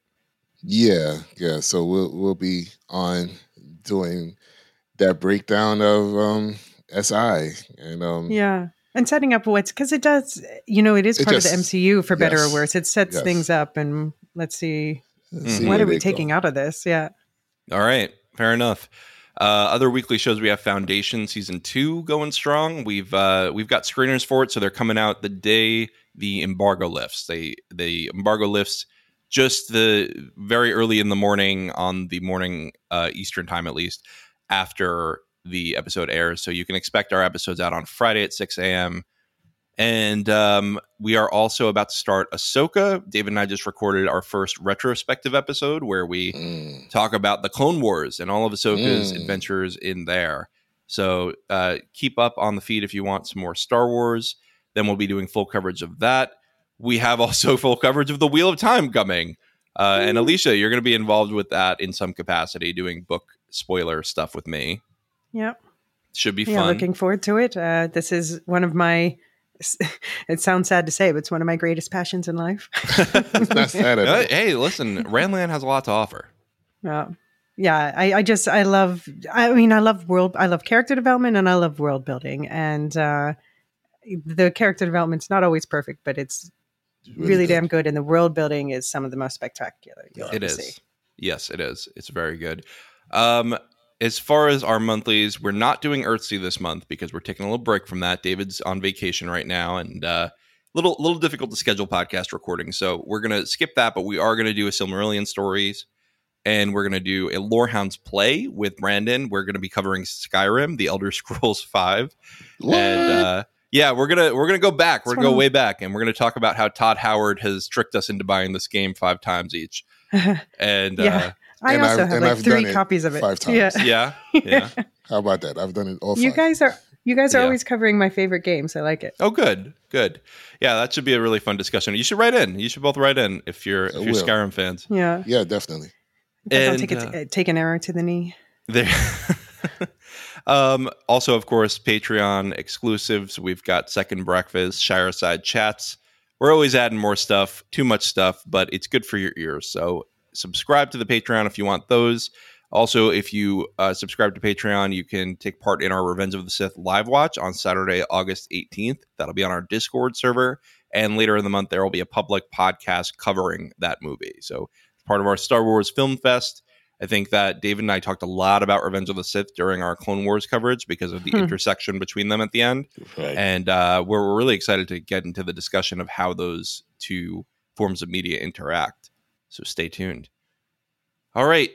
Yeah, yeah. So we'll we'll be on doing that breakdown of um, S I and um, Yeah. And setting up what's, because it does, you know, it is It part of just- the M C U for better yes, or worse. It sets yes. things up, and let's see, see what where are we they taking go. out of this? Yeah. All right, fair enough. Uh, other weekly shows, we have Foundation season two going strong. We've uh, we've got screeners for it, so they're coming out the day the embargo lifts. They the embargo lifts just the very early in the morning on the morning uh, Eastern time, at least after the episode airs. So you can expect our episodes out on Friday at six a.m. And um, we are also about to start Ahsoka. David and I just recorded our first retrospective episode where we Mm. talk about the Clone Wars and all of Ahsoka's Mm. adventures in there. So uh, keep up on the feed if you want some more Star Wars. Then we'll be doing full coverage of that. We have also full coverage of the Wheel of Time coming. Uh, and Alicia, you're going to be involved with that in some capacity, doing book spoiler stuff with me. Yep. Should be Yeah. fun. Looking forward to it. Uh, this is one of my, it sounds sad to say, but it's one of my greatest passions in life. It's not sad at all. Uh, hey, listen, Randland has a lot to offer. Yeah. Yeah. I, I just, I love, I mean, I love world, I love character development and I love world building. And uh, the character development's not always perfect, but it's really, Really good. damn good. And the world building is some of the most spectacular you'll It ever is. see. Yes, it is. It's very good. Um, as far as our monthlies, we're not doing Earthsea this month because we're taking a little break from that. David's on vacation right now, and uh, little little difficult to schedule podcast recording. So we're gonna skip that, but we are gonna do a Silmarillion stories, and we're gonna do a Lorehounds play with Brandon. We're gonna be covering Skyrim, The Elder Scrolls Five, What? and uh, yeah, we're gonna we're gonna go back. We're That's gonna go one of- way back, and we're gonna talk about how Todd Howard has tricked us into buying this game five times each. And Yeah. uh, I And also I've- have and like I've done three it copies of it. five times. Yeah. yeah, yeah. How about that? I've done it all. You five. guys are you guys are Yeah. always covering my favorite games. I like it. Oh, good, good. Yeah, that should be a really fun discussion. You should write in. You should both write in if you're if I you're will. Skyrim fans. Yeah. Yeah, definitely. Guys, I'll And, take, it uh, take an arrow to the knee. There, um, also, of course, Patreon exclusives. We've got Second Breakfast, Shireside Chats. We're always adding more stuff, too much stuff, but it's good for your ears. So subscribe to the Patreon if you want those. Also, if you uh, subscribe to Patreon, you can take part in our Revenge of the Sith live watch on Saturday, August eighteenth. That'll be on our Discord server. And later in the month, there will be a public podcast covering that movie. So it's part of our Star Wars Film Fest. I think that David and I talked a lot about Revenge of the Sith during our Clone Wars coverage because of the hmm. intersection between them at the end. Right. And uh, we're, we're really excited to get into the discussion of how those two forms of media interact. So stay tuned. All right.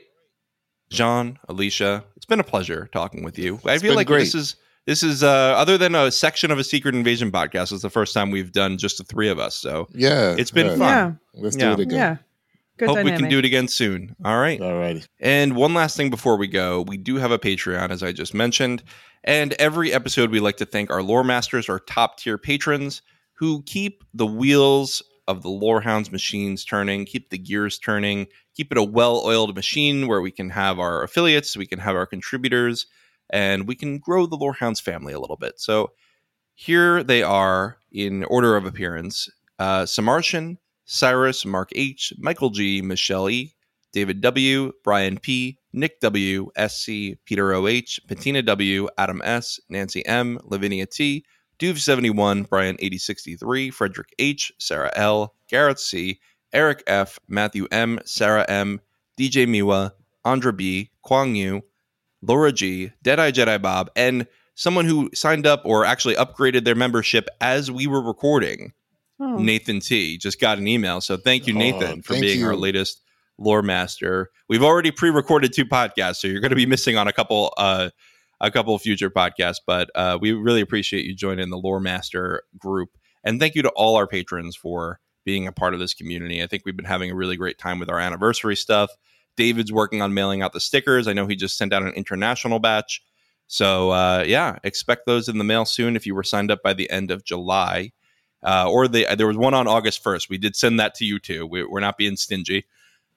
John, Alicia, it's been a pleasure talking with you. I It's feel like great. this is this is uh, other than a section of a Secret Invasion podcast, it's the first time we've done just the three of us. So Yeah. it's been yeah. fun. Yeah. Let's Yeah. do it again. Yeah. Good Hope dynamic. we can do it again soon. All right. All righty. And one last thing before we go, we do have a Patreon, as I just mentioned. And every episode, we like to thank our lore masters, our top tier patrons who keep the wheels of the Lorehounds machines turning, keep the gears turning, keep it a well-oiled machine where we can have our affiliates, we can have our contributors, and we can grow the Lorehounds family a little bit. So here they are in order of appearance. Uh, Samartian, Cyrus, Mark H, Michael G, Michelle E, David W, Brian P, Nick W, S C, Peter O H, Patina W, Adam S, Nancy M, Lavinia T, Duve seventy-one, Brian eighty sixty-three, Frederick H, Sarah L, Garrett C, Eric F, Matthew M, Sarah M, D J Miwa, Andra B, Kwang Yu, Laura G, Deadeye Jedi Bob, and someone who signed up or actually upgraded their membership as we were recording. Oh. Nathan T just got an email. So thank you, Nathan, Oh, for thank being you. our latest lore master. We've already pre-recorded two podcasts, so you're going to be missing on a couple uh, a couple future podcasts, but uh, we really appreciate you joining the lore master group. And thank you to all our patrons for being a part of this community. I think we've been having a really great time with our anniversary stuff. David's working on mailing out the stickers. I know he just sent out an international batch. So uh, yeah, expect those in the mail soon if you were signed up by the end of July. Uh, or the, there was one on August first. We did send that to you too. We, we're not being stingy.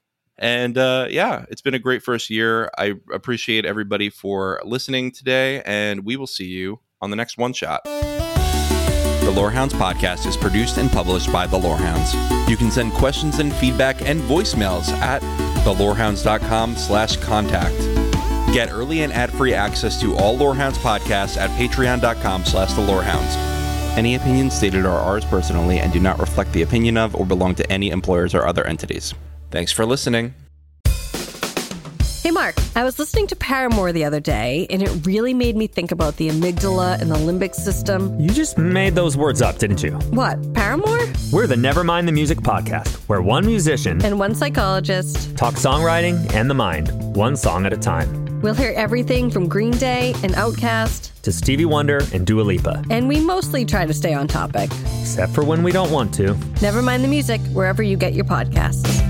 And uh, yeah, it's been a great first year. I appreciate everybody for listening today, and we will see you on the next One Shot. The Lorehounds podcast is produced and published by The Lorehounds. You can send questions and feedback and voicemails at thelorehounds.com slash contact. Get early and ad-free access to all Lorehounds podcasts at patreon.com slash the Lorehounds. Any opinions stated are ours personally and do not reflect the opinion of or belong to any employers or other entities. Thanks for listening. Hey, Mark, I was listening to Paramore the other day, and it really made me think about the amygdala and the limbic system. You just made those words up, didn't you? What, Paramore? We're the Nevermind the Music podcast, where one musician and one psychologist talk songwriting and the mind, one song at a time. We'll hear everything from Green Day and Outkast to Stevie Wonder and Dua Lipa. And we mostly try to stay on topic. Except for when we don't want to. Nevermind the Music, wherever you get your podcasts.